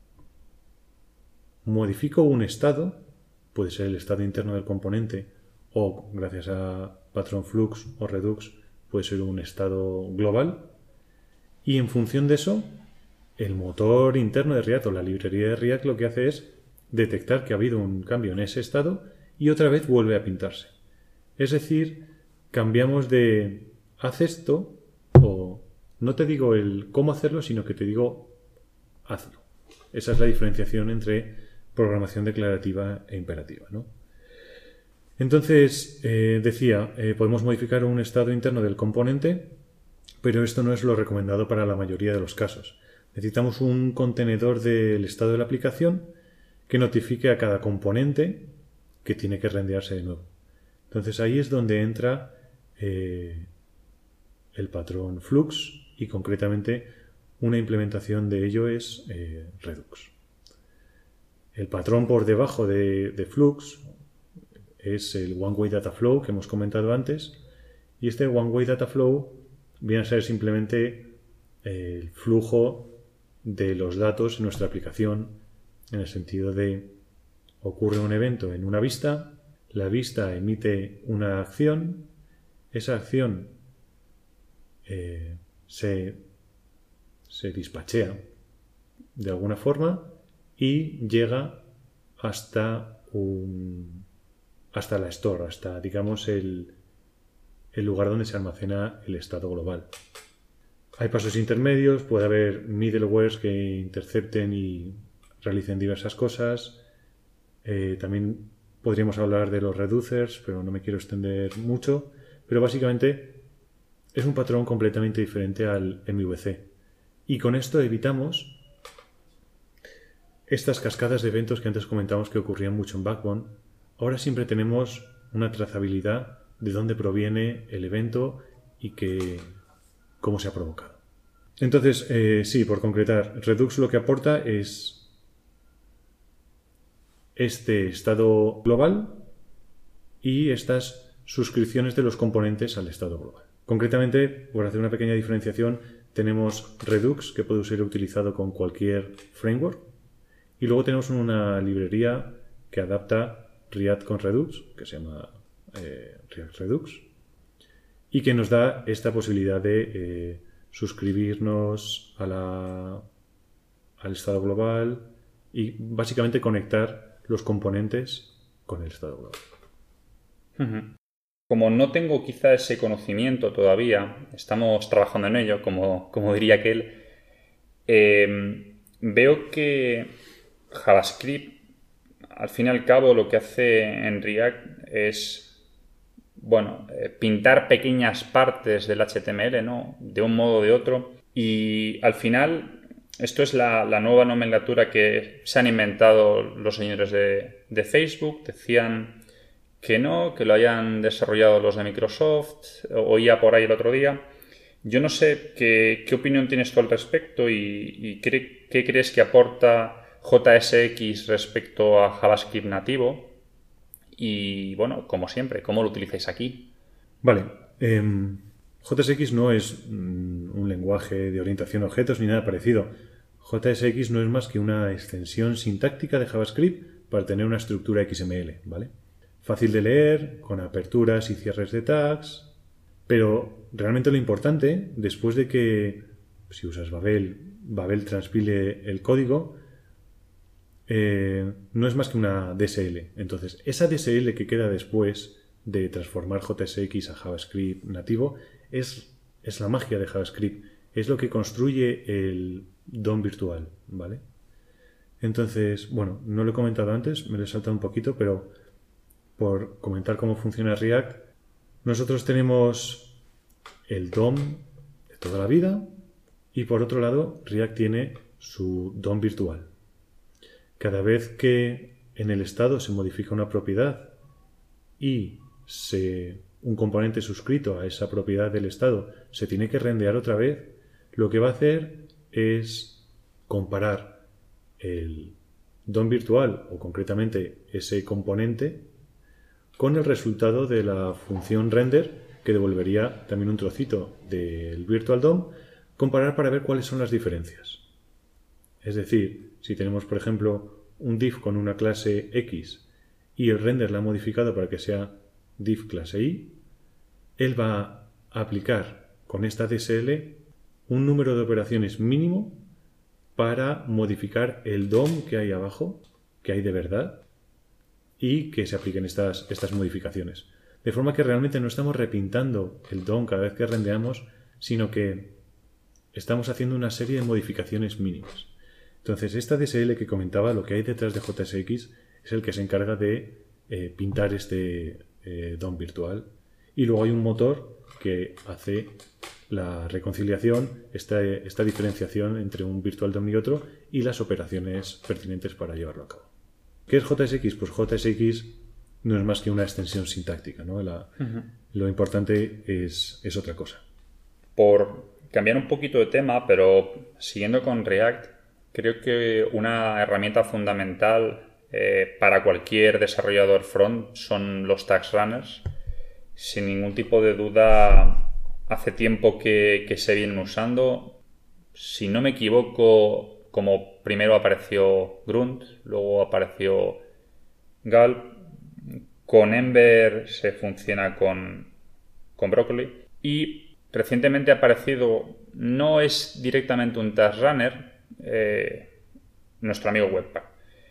modifico un estado, puede ser el estado interno del componente, o gracias a patrón Flux o Redux, puede ser un estado global, y en función de eso, el motor interno de React o la librería de React lo que hace es detectar que ha habido un cambio en ese estado y otra vez vuelve a pintarse. Es decir, cambiamos de haz esto, o no te digo el cómo hacerlo, sino que te digo hazlo. Esa es la diferenciación entre programación declarativa e imperativa, ¿no? Entonces, eh, decía, eh, podemos modificar un estado interno del componente, pero esto no es lo recomendado para la mayoría de los casos. Necesitamos un contenedor del estado de la aplicación que notifique a cada componente que tiene que rendearse de nuevo. Entonces ahí es donde entra eh, el patrón Flux y concretamente una implementación de ello es eh, Redux. El patrón por debajo de, de Flux es el One Way Data Flow que hemos comentado antes, y este One Way Data Flow viene a ser simplemente eh, el flujo de los datos en nuestra aplicación, en el sentido de ocurre un evento en una vista, la vista emite una acción, esa acción eh, se, se dispachea de alguna forma y llega hasta un, hasta la store, hasta digamos el, el lugar donde se almacena el estado global. Hay pasos intermedios, puede haber middlewares que intercepten y realicen diversas cosas. Eh, también podríamos hablar de los reducers, pero no me quiero extender mucho. Pero básicamente es un patrón completamente diferente al M V C. Y con esto evitamos estas cascadas de eventos que antes comentamos que ocurrían mucho en Backbone. Ahora siempre tenemos una trazabilidad de dónde proviene el evento y que, cómo se ha provocado. Entonces, eh, sí, por concretar, Redux lo que aporta es este estado global y estas suscripciones de los componentes al estado global. Concretamente, por hacer una pequeña diferenciación, tenemos Redux, que puede ser utilizado con cualquier framework, y luego tenemos una librería que adapta React con Redux, que se llama eh, React Redux, y que nos da esta posibilidad de eh, suscribirnos a la, al estado global y básicamente conectar los componentes con el estado global. Uh-huh. Como no tengo quizá ese conocimiento todavía, estamos trabajando en ello, como, como diría aquel, eh, veo que JavaScript, al fin y al cabo, lo que hace en React es bueno, eh, pintar pequeñas partes del H T M L, ¿no? De un modo o de otro. Y al final, esto es la, la nueva nomenclatura que se han inventado los señores de, de Facebook. Decían que no, que lo hayan desarrollado los de Microsoft. Oía por ahí el otro día. Yo no sé qué, qué opinión tienes tú al respecto y, y qué, qué crees que aporta J S X respecto a JavaScript nativo. Y bueno, como siempre, ¿cómo lo utilizáis aquí? Vale. Eh, J S X no es mm, un lenguaje de orientación a objetos ni nada parecido. J S X no es más que una extensión sintáctica de JavaScript para tener una estructura X M L, ¿vale? Fácil de leer, con aperturas y cierres de tags, pero realmente lo importante, después de que, si usas Babel, Babel transpile el código, Eh, no es más que una D S L. Entonces, esa D S L que queda después de transformar J S X a JavaScript nativo es, es la magia de JavaScript. Es lo que construye el D O M virtual, ¿vale? Entonces, bueno, no lo he comentado antes, me lo he saltado un poquito, pero por comentar cómo funciona React, nosotros tenemos el D O M de toda la vida y por otro lado, React tiene su D O M virtual. Cada vez que en el estado se modifica una propiedad y se, un componente suscrito a esa propiedad del estado se tiene que rendear otra vez, lo que va a hacer es comparar el D O M virtual, o concretamente ese componente, con el resultado de la función render, que devolvería también un trocito del virtual D O M, comparar para ver cuáles son las diferencias. Es decir, si tenemos, por ejemplo, un div con una clase X y el render la ha modificado para que sea div clase Y, él va a aplicar con esta D S L un número de operaciones mínimo para modificar el D O M que hay abajo, que hay de verdad, y que se apliquen estas, estas modificaciones. De forma que realmente no estamos repintando el D O M cada vez que rendeamos, sino que estamos haciendo una serie de modificaciones mínimas. Entonces, esta D S L que comentaba, lo que hay detrás de J S X es el que se encarga de eh, pintar este eh, D O M virtual. Y luego hay un motor que hace la reconciliación, esta, esta diferenciación entre un virtual D O M y otro y las operaciones pertinentes para llevarlo a cabo. ¿Qué es J S X? Pues J S X no es más que una extensión sintáctica, ¿no? La, uh-huh. Lo importante es, es otra cosa. Por cambiar un poquito de tema, pero siguiendo con React, creo que una herramienta fundamental eh, para cualquier desarrollador front son los tags runners. Sin ningún tipo de duda, hace tiempo que, que se vienen usando. Si no me equivoco, como primero apareció Grunt, luego apareció Gulp. Con Ember se funciona con, con Broccoli. Y recientemente ha aparecido, no es directamente un task runner, Eh, nuestro amigo Webpack.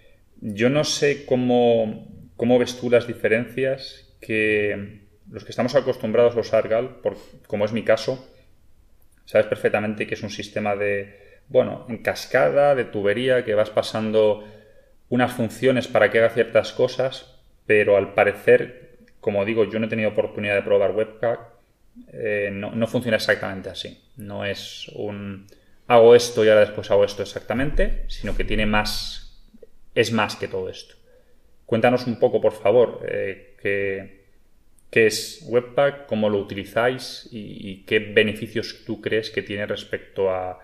Yo no sé cómo, cómo ves tú las diferencias que los que estamos acostumbrados a usar Gulp, por, como es mi caso, sabes perfectamente que es un sistema de, bueno, en cascada, de tubería, que vas pasando unas funciones para que haga ciertas cosas, pero al parecer, como digo, yo no he tenido oportunidad de probar Webpack, eh, no, no funciona exactamente así. No es un hago esto y ahora después hago esto exactamente, sino que tiene más, es más que todo esto. Cuéntanos un poco, por favor, eh, qué, qué es Webpack, cómo lo utilizáis y, y qué beneficios tú crees que tiene respecto a,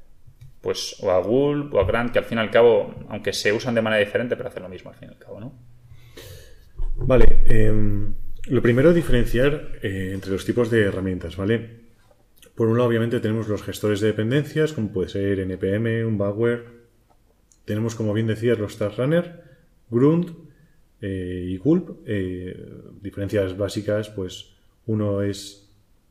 pues, o a Gulp o a Grunt, que al fin y al cabo, aunque se usan de manera diferente, pero hacen lo mismo al fin y al cabo, ¿no? Vale, eh, lo primero es diferenciar eh, entre los tipos de herramientas, ¿vale? Por un lado, obviamente, tenemos los gestores de dependencias, como puede ser N P M, un Bower. Tenemos, como bien decías, los Task Runner, Grunt eh, y Gulp. Eh, diferencias básicas, pues uno es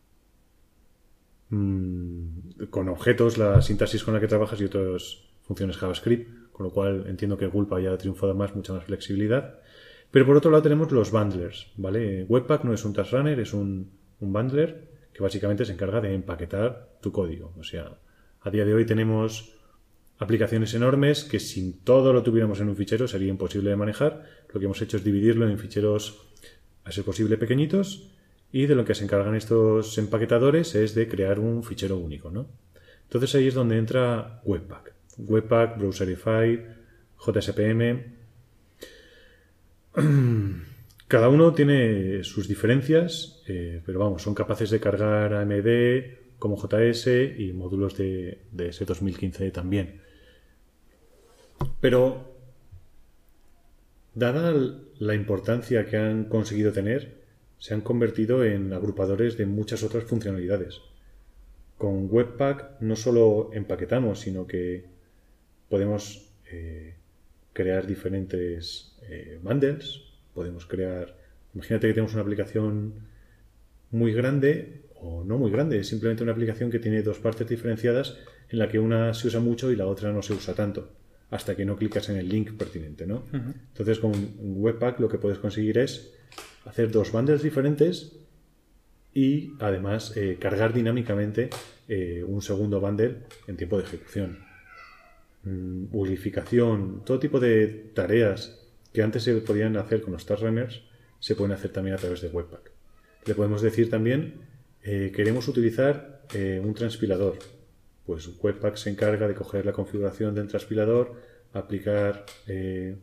mmm, con objetos, la sintaxis con la que trabajas, y otros funciones JavaScript, con lo cual entiendo que Gulp haya triunfado más, mucha más flexibilidad. Pero por otro lado tenemos los bundlers, ¿vale? Webpack no es un Task Runner, es un, un bundler que básicamente se encarga de empaquetar tu código. O sea, a día de hoy tenemos aplicaciones enormes que sin todo lo tuviéramos en un fichero sería imposible de manejar. Lo que hemos hecho es dividirlo en ficheros a ser posible pequeñitos Y de lo que se encargan estos empaquetadores es de crear un fichero único, ¿no? Entonces ahí es donde entra Webpack. Webpack, Browserify, J S P M. Cada uno tiene sus diferencias, eh, pero vamos, son capaces de cargar A M D como J S y módulos de, de ese dos mil quince también. Pero, dada la importancia que han conseguido tener, se han convertido en agrupadores de muchas otras funcionalidades. Con Webpack no solo empaquetamos, sino que podemos eh, crear diferentes eh, bundles. Podemos crear... Imagínate que tenemos una aplicación muy grande, o no muy grande, es simplemente una aplicación que tiene dos partes diferenciadas en la que una se usa mucho y la otra no se usa tanto, hasta que no clicas en el link pertinente, ¿no? Uh-huh. Entonces, con Webpack lo que puedes conseguir es hacer dos bundles diferentes y además eh, cargar dinámicamente eh, un segundo bundle en tiempo de ejecución. Mm, Uglificación, todo tipo de tareas que antes se podían hacer con los task runners se pueden hacer también a través de Webpack. Le podemos decir también, eh, queremos utilizar eh, un transpilador. Pues Webpack se encarga de coger la configuración del transpilador, aplicar eh,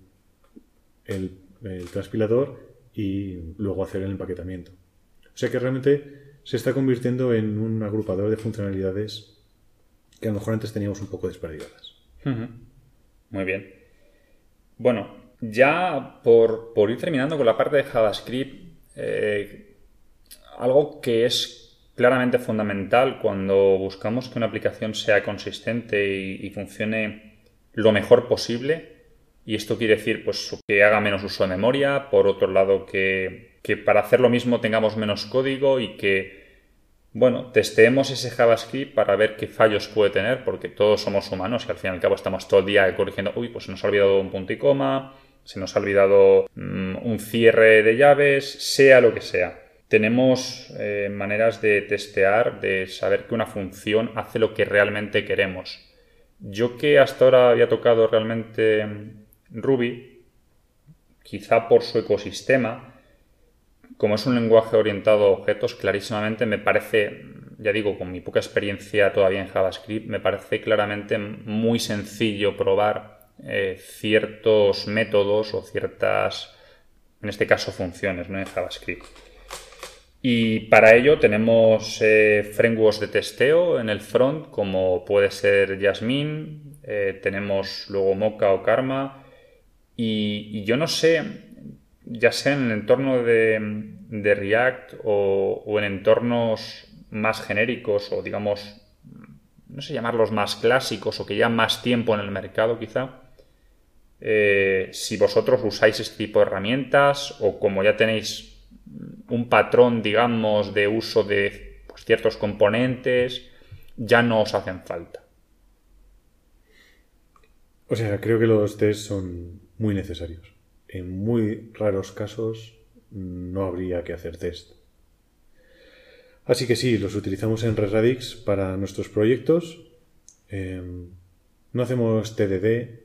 el, el transpilador y luego hacer el empaquetamiento. O sea que realmente se está convirtiendo en un agrupador de funcionalidades que a lo mejor antes teníamos un poco desperdigadas. Uh-huh. Muy bien. Bueno, ya por, por ir terminando con la parte de JavaScript, eh, algo que es claramente fundamental cuando buscamos que una aplicación sea consistente y, y funcione lo mejor posible. Y esto quiere decir pues, que haga menos uso de memoria, por otro lado que, que para hacer lo mismo tengamos menos código y que, bueno, testeemos ese JavaScript para ver qué fallos puede tener, porque todos somos humanos y al fin y al cabo estamos todo el día corrigiendo, uy, pues se nos ha olvidado un punto y coma, se nos ha olvidado mmm, un cierre de llaves, sea lo que sea. Tenemos eh, maneras de testear, de saber que una función hace lo que realmente queremos. Yo que hasta ahora había tocado realmente Ruby, quizá por su ecosistema, como es un lenguaje orientado a objetos, clarísimamente me parece, ya digo, con mi poca experiencia todavía en JavaScript, me parece claramente muy sencillo probar eh, ciertos métodos o ciertas, en este caso, funciones, ¿no?, en JavaScript. Y para ello tenemos eh, frameworks de testeo en el front, como puede ser Jasmine, eh, tenemos luego Mocha o Karma, y, y yo no sé, ya sea en el entorno de, de React o, o en entornos más genéricos o digamos, no sé llamarlos más clásicos o que llevan más tiempo en el mercado quizá, eh, si vosotros usáis este tipo de herramientas o como ya tenéis un patrón, digamos, de uso de pues, ciertos componentes, ya no os hacen falta. O sea, creo que los tests son muy necesarios. En muy raros casos no habría que hacer test. Así que sí, los utilizamos en RedRadix para nuestros proyectos. Eh, no hacemos T D D,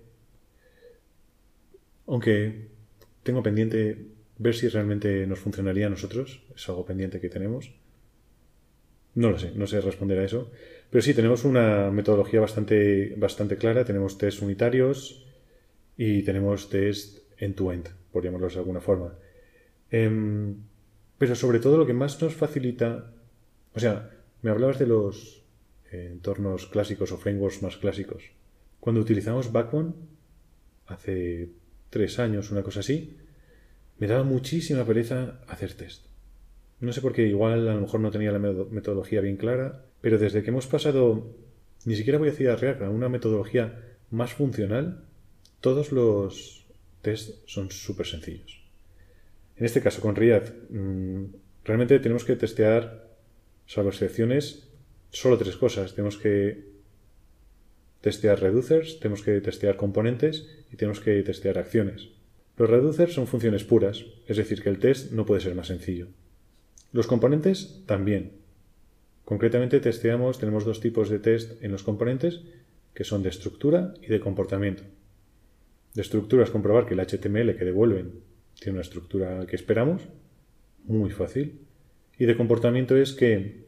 aunque tengo pendiente ver si realmente nos funcionaría a nosotros. Es algo pendiente que tenemos. No lo sé, no sé responder a eso. Pero sí, tenemos una metodología bastante, bastante clara. Tenemos test unitarios y tenemos test end-to-end, por llamarlos de alguna forma. Eh, pero sobre todo lo que más nos facilita... O sea, me hablabas de los eh, entornos clásicos o frameworks más clásicos. Cuando utilizamos Backbone, hace tres años, una cosa así, me daba muchísima pereza hacer test. No sé por qué, igual a lo mejor no tenía la metodología bien clara, pero desde que hemos pasado, ni siquiera voy a decir a React, a una metodología más funcional, todos los tests son súper sencillos. En este caso, con React, mmm, realmente tenemos que testear, salvo excepciones, solo tres cosas. Tenemos que testear reducers, tenemos que testear componentes y tenemos que testear acciones. Los reducers son funciones puras, es decir, que el test no puede ser más sencillo. Los componentes también. Concretamente testeamos, tenemos dos tipos de test en los componentes, que son de estructura y de comportamiento. De estructura es comprobar que el H T M L que devuelven tiene una estructura que esperamos, muy fácil. Y de comportamiento es que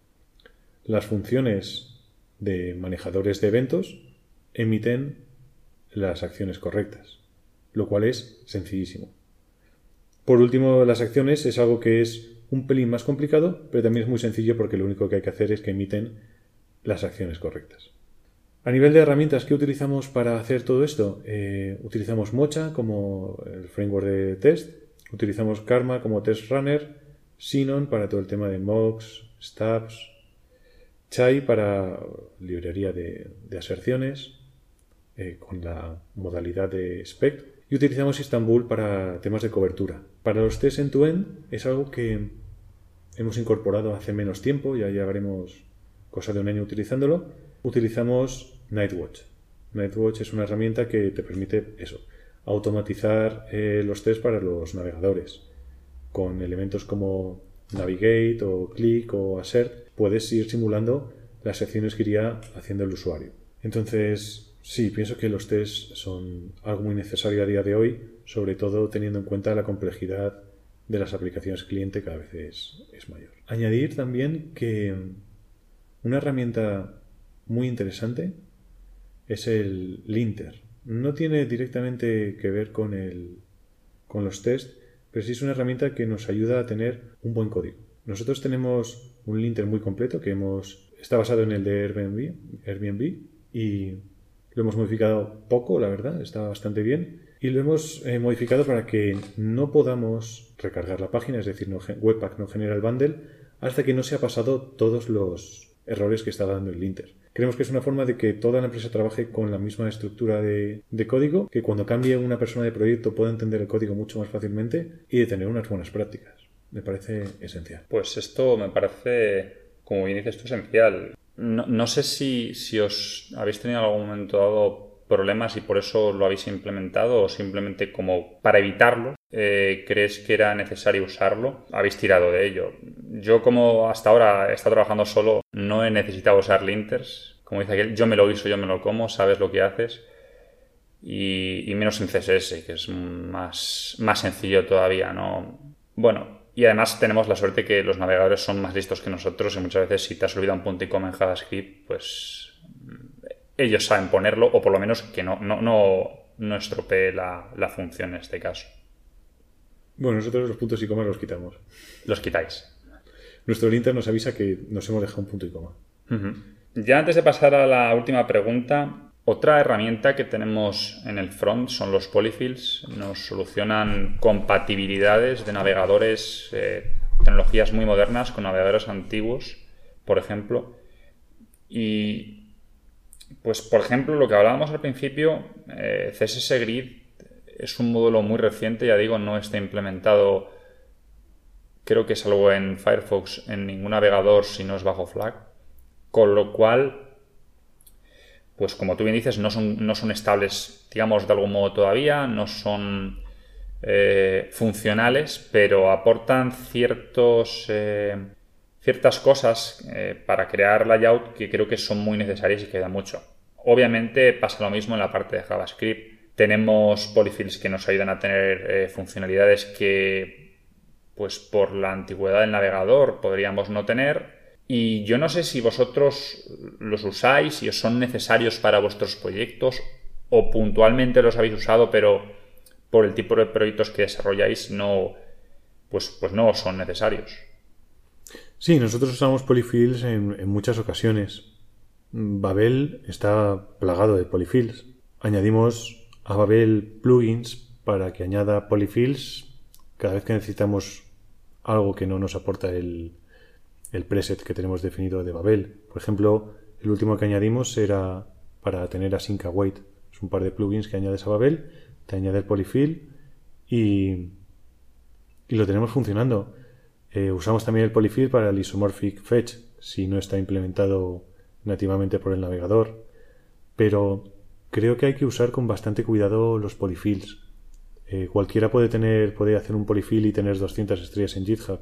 las funciones de manejadores de eventos emiten las acciones correctas, lo cual es sencillísimo. Por último, las acciones es algo que es un pelín más complicado, pero también es muy sencillo porque lo único que hay que hacer es que emiten las acciones correctas. A nivel de herramientas, ¿qué utilizamos para hacer todo esto? Eh, utilizamos Mocha como el framework de test, utilizamos Karma como test runner, Sinon para todo el tema de mocks, stubs, Chai para librería de, de aserciones, eh, con la modalidad de spec, y utilizamos Istanbul para temas de cobertura. Para los tests end-to-end es algo que hemos incorporado hace menos tiempo, ya llevaremos cosa de un año utilizándolo. Utilizamos Nightwatch. Nightwatch es una herramienta que te permite eso, automatizar eh, los tests para los navegadores. Con elementos como Navigate o Click o Assert puedes ir simulando las acciones que iría haciendo el usuario. Entonces, sí, pienso que los tests son algo muy necesario a día de hoy, sobre todo teniendo en cuenta la complejidad de las aplicaciones cliente cada vez es, es mayor. Añadir también que una herramienta muy interesante es el linter. No tiene directamente que ver con, el, con los tests, pero sí es una herramienta que nos ayuda a tener un buen código. Nosotros tenemos un linter muy completo que hemos está basado en el de Airbnb, Airbnb y lo hemos modificado poco, la verdad, está bastante bien. Y lo hemos eh, modificado para que no podamos recargar la página, es decir, no, Webpack no genera el bundle hasta que no se ha pasado todos los errores que está dando el linter. Creemos que es una forma de que toda la empresa trabaje con la misma estructura de, de código, que cuando cambie una persona de proyecto pueda entender el código mucho más fácilmente y de tener unas buenas prácticas. Me parece esencial. Pues esto me parece, como bien dices tú, esencial. No, no sé si, si os habéis tenido en algún momento dado problemas y por eso lo habéis implementado o simplemente como para evitarlo, eh, crees que era necesario usarlo, habéis tirado de ello. Yo como hasta ahora he estado trabajando solo, no he necesitado usar linters. Como dice aquel, yo me lo guiso, yo me lo como, sabes lo que haces. Y, y menos en C S S, que es más, más sencillo todavía, ¿no? Bueno, y además tenemos la suerte que los navegadores son más listos que nosotros y muchas veces si te has olvidado un punto y coma en JavaScript, pues ellos saben ponerlo, o por lo menos que no, no, no, no estropee la, la función en este caso. Bueno, nosotros los puntos y comas los quitamos. Los quitáis. Nuestro linter nos avisa que nos hemos dejado un punto y coma. Uh-huh. Ya antes de pasar a la última pregunta, otra herramienta que tenemos en el front son los polyfills. Nos solucionan compatibilidades de navegadores, eh, tecnologías muy modernas con navegadores antiguos, por ejemplo. Y pues, por ejemplo, lo que hablábamos al principio, eh, C S S Grid es un módulo muy reciente, ya digo, no está implementado, creo que salvo en Firefox, en ningún navegador si no es bajo Flag, con lo cual, pues como tú bien dices, no son, no son estables, digamos, de algún modo todavía, no son eh, funcionales, pero aportan ciertos, eh, ciertas cosas eh, para crear layout que creo que son muy necesarias y que da mucho. Obviamente pasa lo mismo en la parte de JavaScript. Tenemos polyfills que nos ayudan a tener eh, funcionalidades que, pues por la antigüedad del navegador, podríamos no tener. Y yo no sé si vosotros los usáis, si os son necesarios para vuestros proyectos o puntualmente los habéis usado, pero por el tipo de proyectos que desarrolláis no, pues, pues no son necesarios. Sí, nosotros usamos polyfills en, en muchas ocasiones. Babel está plagado de polyfills. Añadimos a Babel plugins para que añada polyfills cada vez que necesitamos algo que no nos aporta el, el preset que tenemos definido de Babel. Por ejemplo, el último que añadimos era para tener async await. Es un par de plugins que añades a Babel, te añade el polyfill y, y lo tenemos funcionando. Eh, usamos también el polyfill para el isomorphic fetch si no está implementado nativamente por el navegador, pero creo que hay que usar con bastante cuidado los polyfills. Eh, cualquiera puede tener, puede hacer un polyfill y tener doscientas estrellas en GitHub.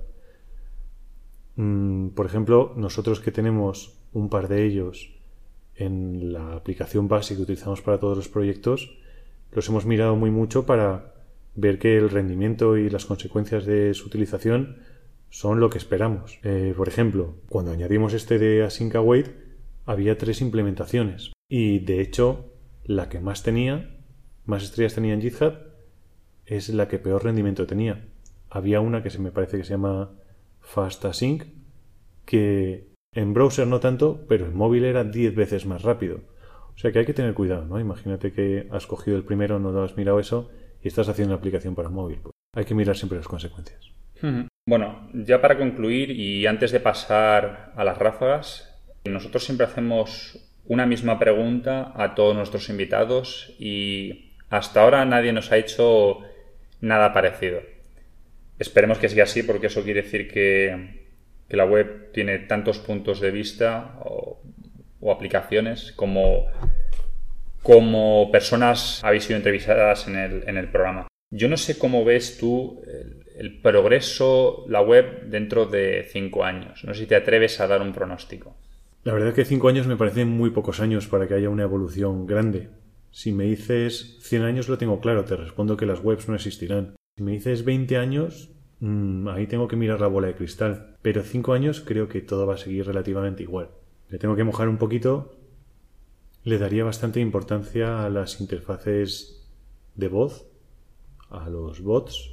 Mm, por ejemplo, nosotros que tenemos un par de ellos en la aplicación base que utilizamos para todos los proyectos, los hemos mirado muy mucho para ver que el rendimiento y las consecuencias de su utilización son lo que esperamos. Eh, por ejemplo, cuando añadimos este de Async Await, había tres implementaciones. Y de hecho, la que más tenía, más estrellas tenía en GitHub, es la que peor rendimiento tenía. Había una que se me parece que se llama Fast Async, que en browser no tanto, pero en móvil era diez veces más rápido. O sea que hay que tener cuidado, ¿no? Imagínate que has cogido el primero, no has mirado eso y estás haciendo una aplicación para móvil. Pues hay que mirar siempre las consecuencias. Bueno, ya para concluir y antes de pasar a las ráfagas, nosotros siempre hacemos una misma pregunta a todos nuestros invitados y hasta ahora nadie nos ha hecho nada parecido. Esperemos que siga así porque eso quiere decir que, que la web tiene tantos puntos de vista o, o aplicaciones como, como personas habéis sido entrevistadas en el, en el programa. Yo no sé cómo ves tú el, el progreso, la web dentro de cinco años. No sé si te atreves a dar un pronóstico. La verdad es que cinco años me parecen muy pocos años para que haya una evolución grande. Si me dices cien años lo tengo claro, te respondo que las webs no existirán. Si me dices veinte años, mmm, ahí tengo que mirar la bola de cristal. Pero cinco años creo que todo va a seguir relativamente igual. Le tengo que mojar un poquito. Le daría bastante importancia a las interfaces de voz, a los bots,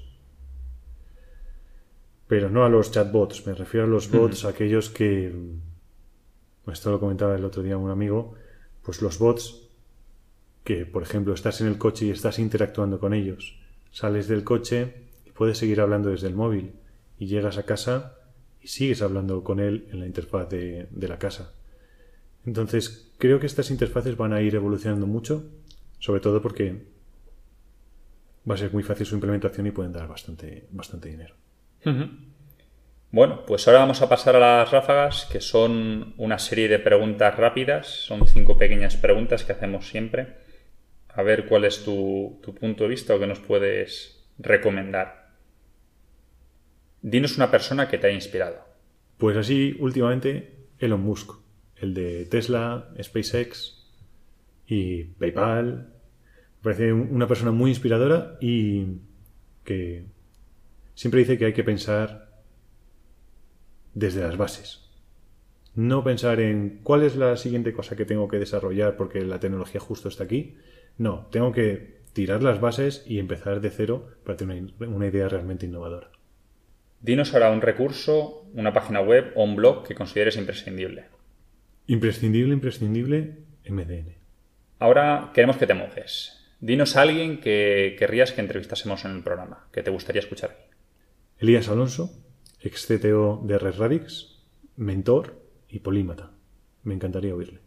pero no a los chatbots. Me refiero a los bots, uh-huh. aquellos que, esto lo comentaba el otro día un amigo, pues los bots que, por ejemplo, estás en el coche y estás interactuando con ellos, sales del coche y puedes seguir hablando desde el móvil y llegas a casa y sigues hablando con él en la interfaz de, de la casa. Entonces creo que estas interfaces van a ir evolucionando mucho, sobre todo porque va a ser muy fácil su implementación y pueden dar bastante, bastante dinero. Uh-huh. Bueno, pues ahora vamos a pasar a las ráfagas, que son una serie de preguntas rápidas. Son cinco pequeñas preguntas que hacemos siempre. A ver cuál es tu, tu punto de vista o qué nos puedes recomendar. Dinos una persona que te haya inspirado. Pues así, últimamente, Elon Musk. El de Tesla, SpaceX y PayPal. Me parece una persona muy inspiradora y que siempre dice que hay que pensar desde las bases. No pensar en cuál es la siguiente cosa que tengo que desarrollar porque la tecnología justo está aquí. No, tengo que tirar las bases y empezar de cero para tener una, una idea realmente innovadora. Dinos ahora un recurso, una página web o un blog que consideres imprescindible. Imprescindible, imprescindible, M D N. Ahora queremos que te mojes. Dinos a alguien que querrías que entrevistásemos en el programa, que te gustaría escuchar. Elías Alonso, ex C T O de RedRadix, mentor y polímata. Me encantaría oírle.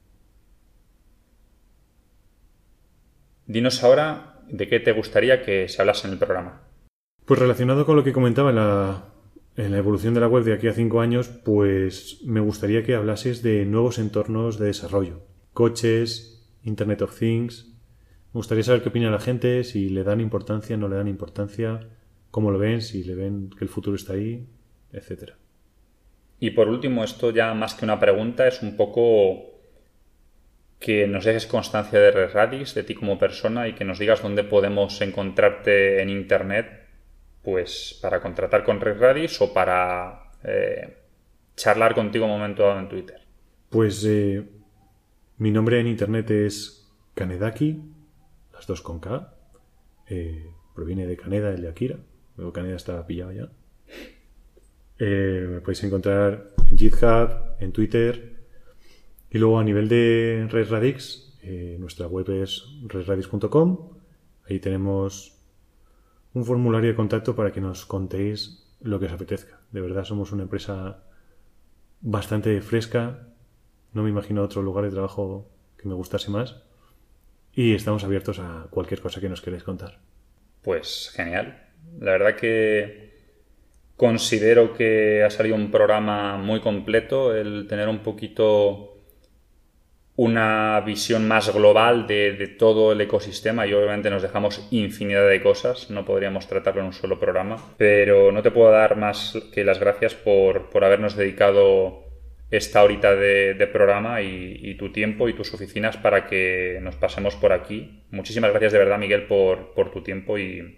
Dinos ahora de qué te gustaría que se hablase en el programa. Pues relacionado con lo que comentaba en la, en la evolución de la web de aquí a cinco años, pues me gustaría que hablases de nuevos entornos de desarrollo. Coches, Internet of Things. Me gustaría saber qué opina la gente, si le dan importancia, no le dan importancia, cómo lo ven, si le ven que el futuro está ahí, etcétera. Y por último, esto ya más que una pregunta, es un poco que nos dejes constancia de RedRadix, de ti como persona, y que nos digas dónde podemos encontrarte en Internet, pues para contratar con RedRadix o para eh, charlar contigo un momento dado en Twitter. Pues eh, mi nombre en Internet es Kanedaki, las dos con K. Eh, proviene de Kaneda, el de Akira. Luego Kaneda está pillado ya. Eh, me podéis encontrar en GitHub, en Twitter. Y luego a nivel de RedRadix, eh, nuestra web es redradix punto com. Ahí tenemos un formulario de contacto para que nos contéis lo que os apetezca. De verdad somos una empresa bastante fresca. No me imagino otro lugar de trabajo que me gustase más. Y estamos abiertos a cualquier cosa que nos queráis contar. Pues genial. La verdad que considero que ha salido un programa muy completo. El tener un poquito una visión más global de, de todo el ecosistema, y obviamente nos dejamos infinidad de cosas, no podríamos tratarlo en un solo programa, pero no te puedo dar más que las gracias por, por habernos dedicado esta horita de, de programa y, y tu tiempo y tus oficinas para que nos pasemos por aquí. Muchísimas gracias de verdad, Miguel, por, por tu tiempo y,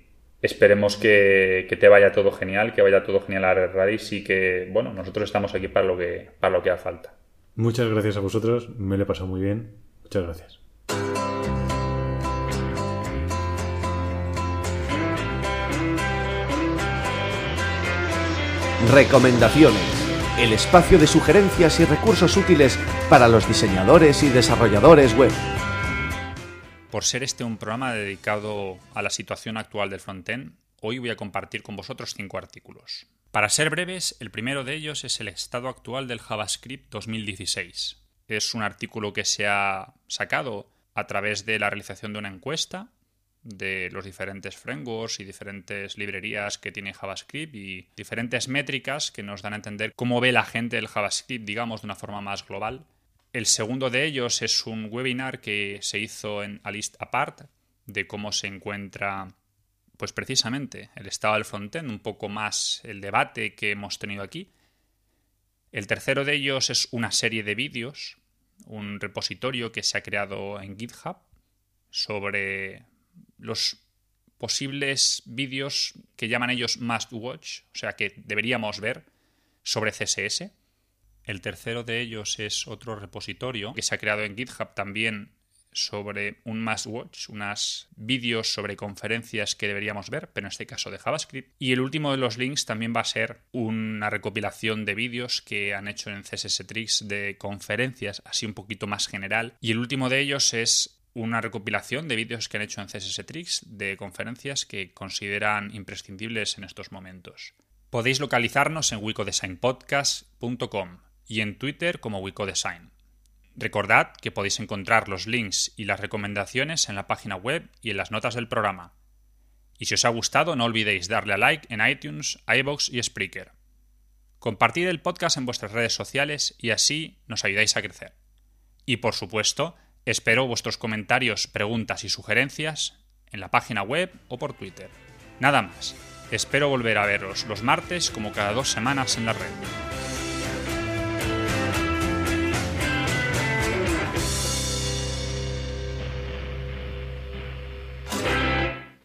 esperemos que, que te vaya todo genial, que vaya todo genial a RedRadix y que, bueno, nosotros estamos aquí para lo que, para lo que haga falta. Muchas gracias a vosotros, me lo he pasado muy bien. Muchas gracias. Recomendaciones. El espacio de sugerencias y recursos útiles para los diseñadores y desarrolladores web. Por ser este un programa dedicado a la situación actual del frontend, hoy voy a compartir con vosotros cinco artículos. Para ser breves, el primero de ellos es el estado actual del JavaScript dos mil dieciséis. Es un artículo que se ha sacado a través de la realización de una encuesta de los diferentes frameworks y diferentes librerías que tiene JavaScript y diferentes métricas que nos dan a entender cómo ve la gente el JavaScript, digamos, de una forma más global. El segundo de ellos es un webinar que se hizo en A List Apart de cómo se encuentra, pues precisamente, el estado del frontend, un poco más el debate que hemos tenido aquí. El tercero de ellos es una serie de vídeos, un repositorio que se ha creado en GitHub sobre los posibles vídeos que llaman ellos must watch, o sea que deberíamos ver sobre C S S. El tercero de ellos es otro repositorio que se ha creado en GitHub también sobre un must watch, unos vídeos sobre conferencias que deberíamos ver, pero en este caso de JavaScript. Y el último de los links también va a ser una recopilación de vídeos que han hecho en C S S Tricks de conferencias, así un poquito más general. Y el último de ellos es una recopilación de vídeos que han hecho en C S S Tricks de conferencias que consideran imprescindibles en estos momentos. Podéis localizarnos en wicodesign podcast punto com y en Twitter como wicodesign. Recordad que podéis encontrar los links y las recomendaciones en la página web y en las notas del programa. Y si os ha gustado, no olvidéis darle a like en iTunes, iVoox y Spreaker. Compartid el podcast en vuestras redes sociales y así nos ayudáis a crecer. Y por supuesto, espero vuestros comentarios, preguntas y sugerencias en la página web o por Twitter. Nada más. Espero volver a veros los martes como cada dos semanas en la red.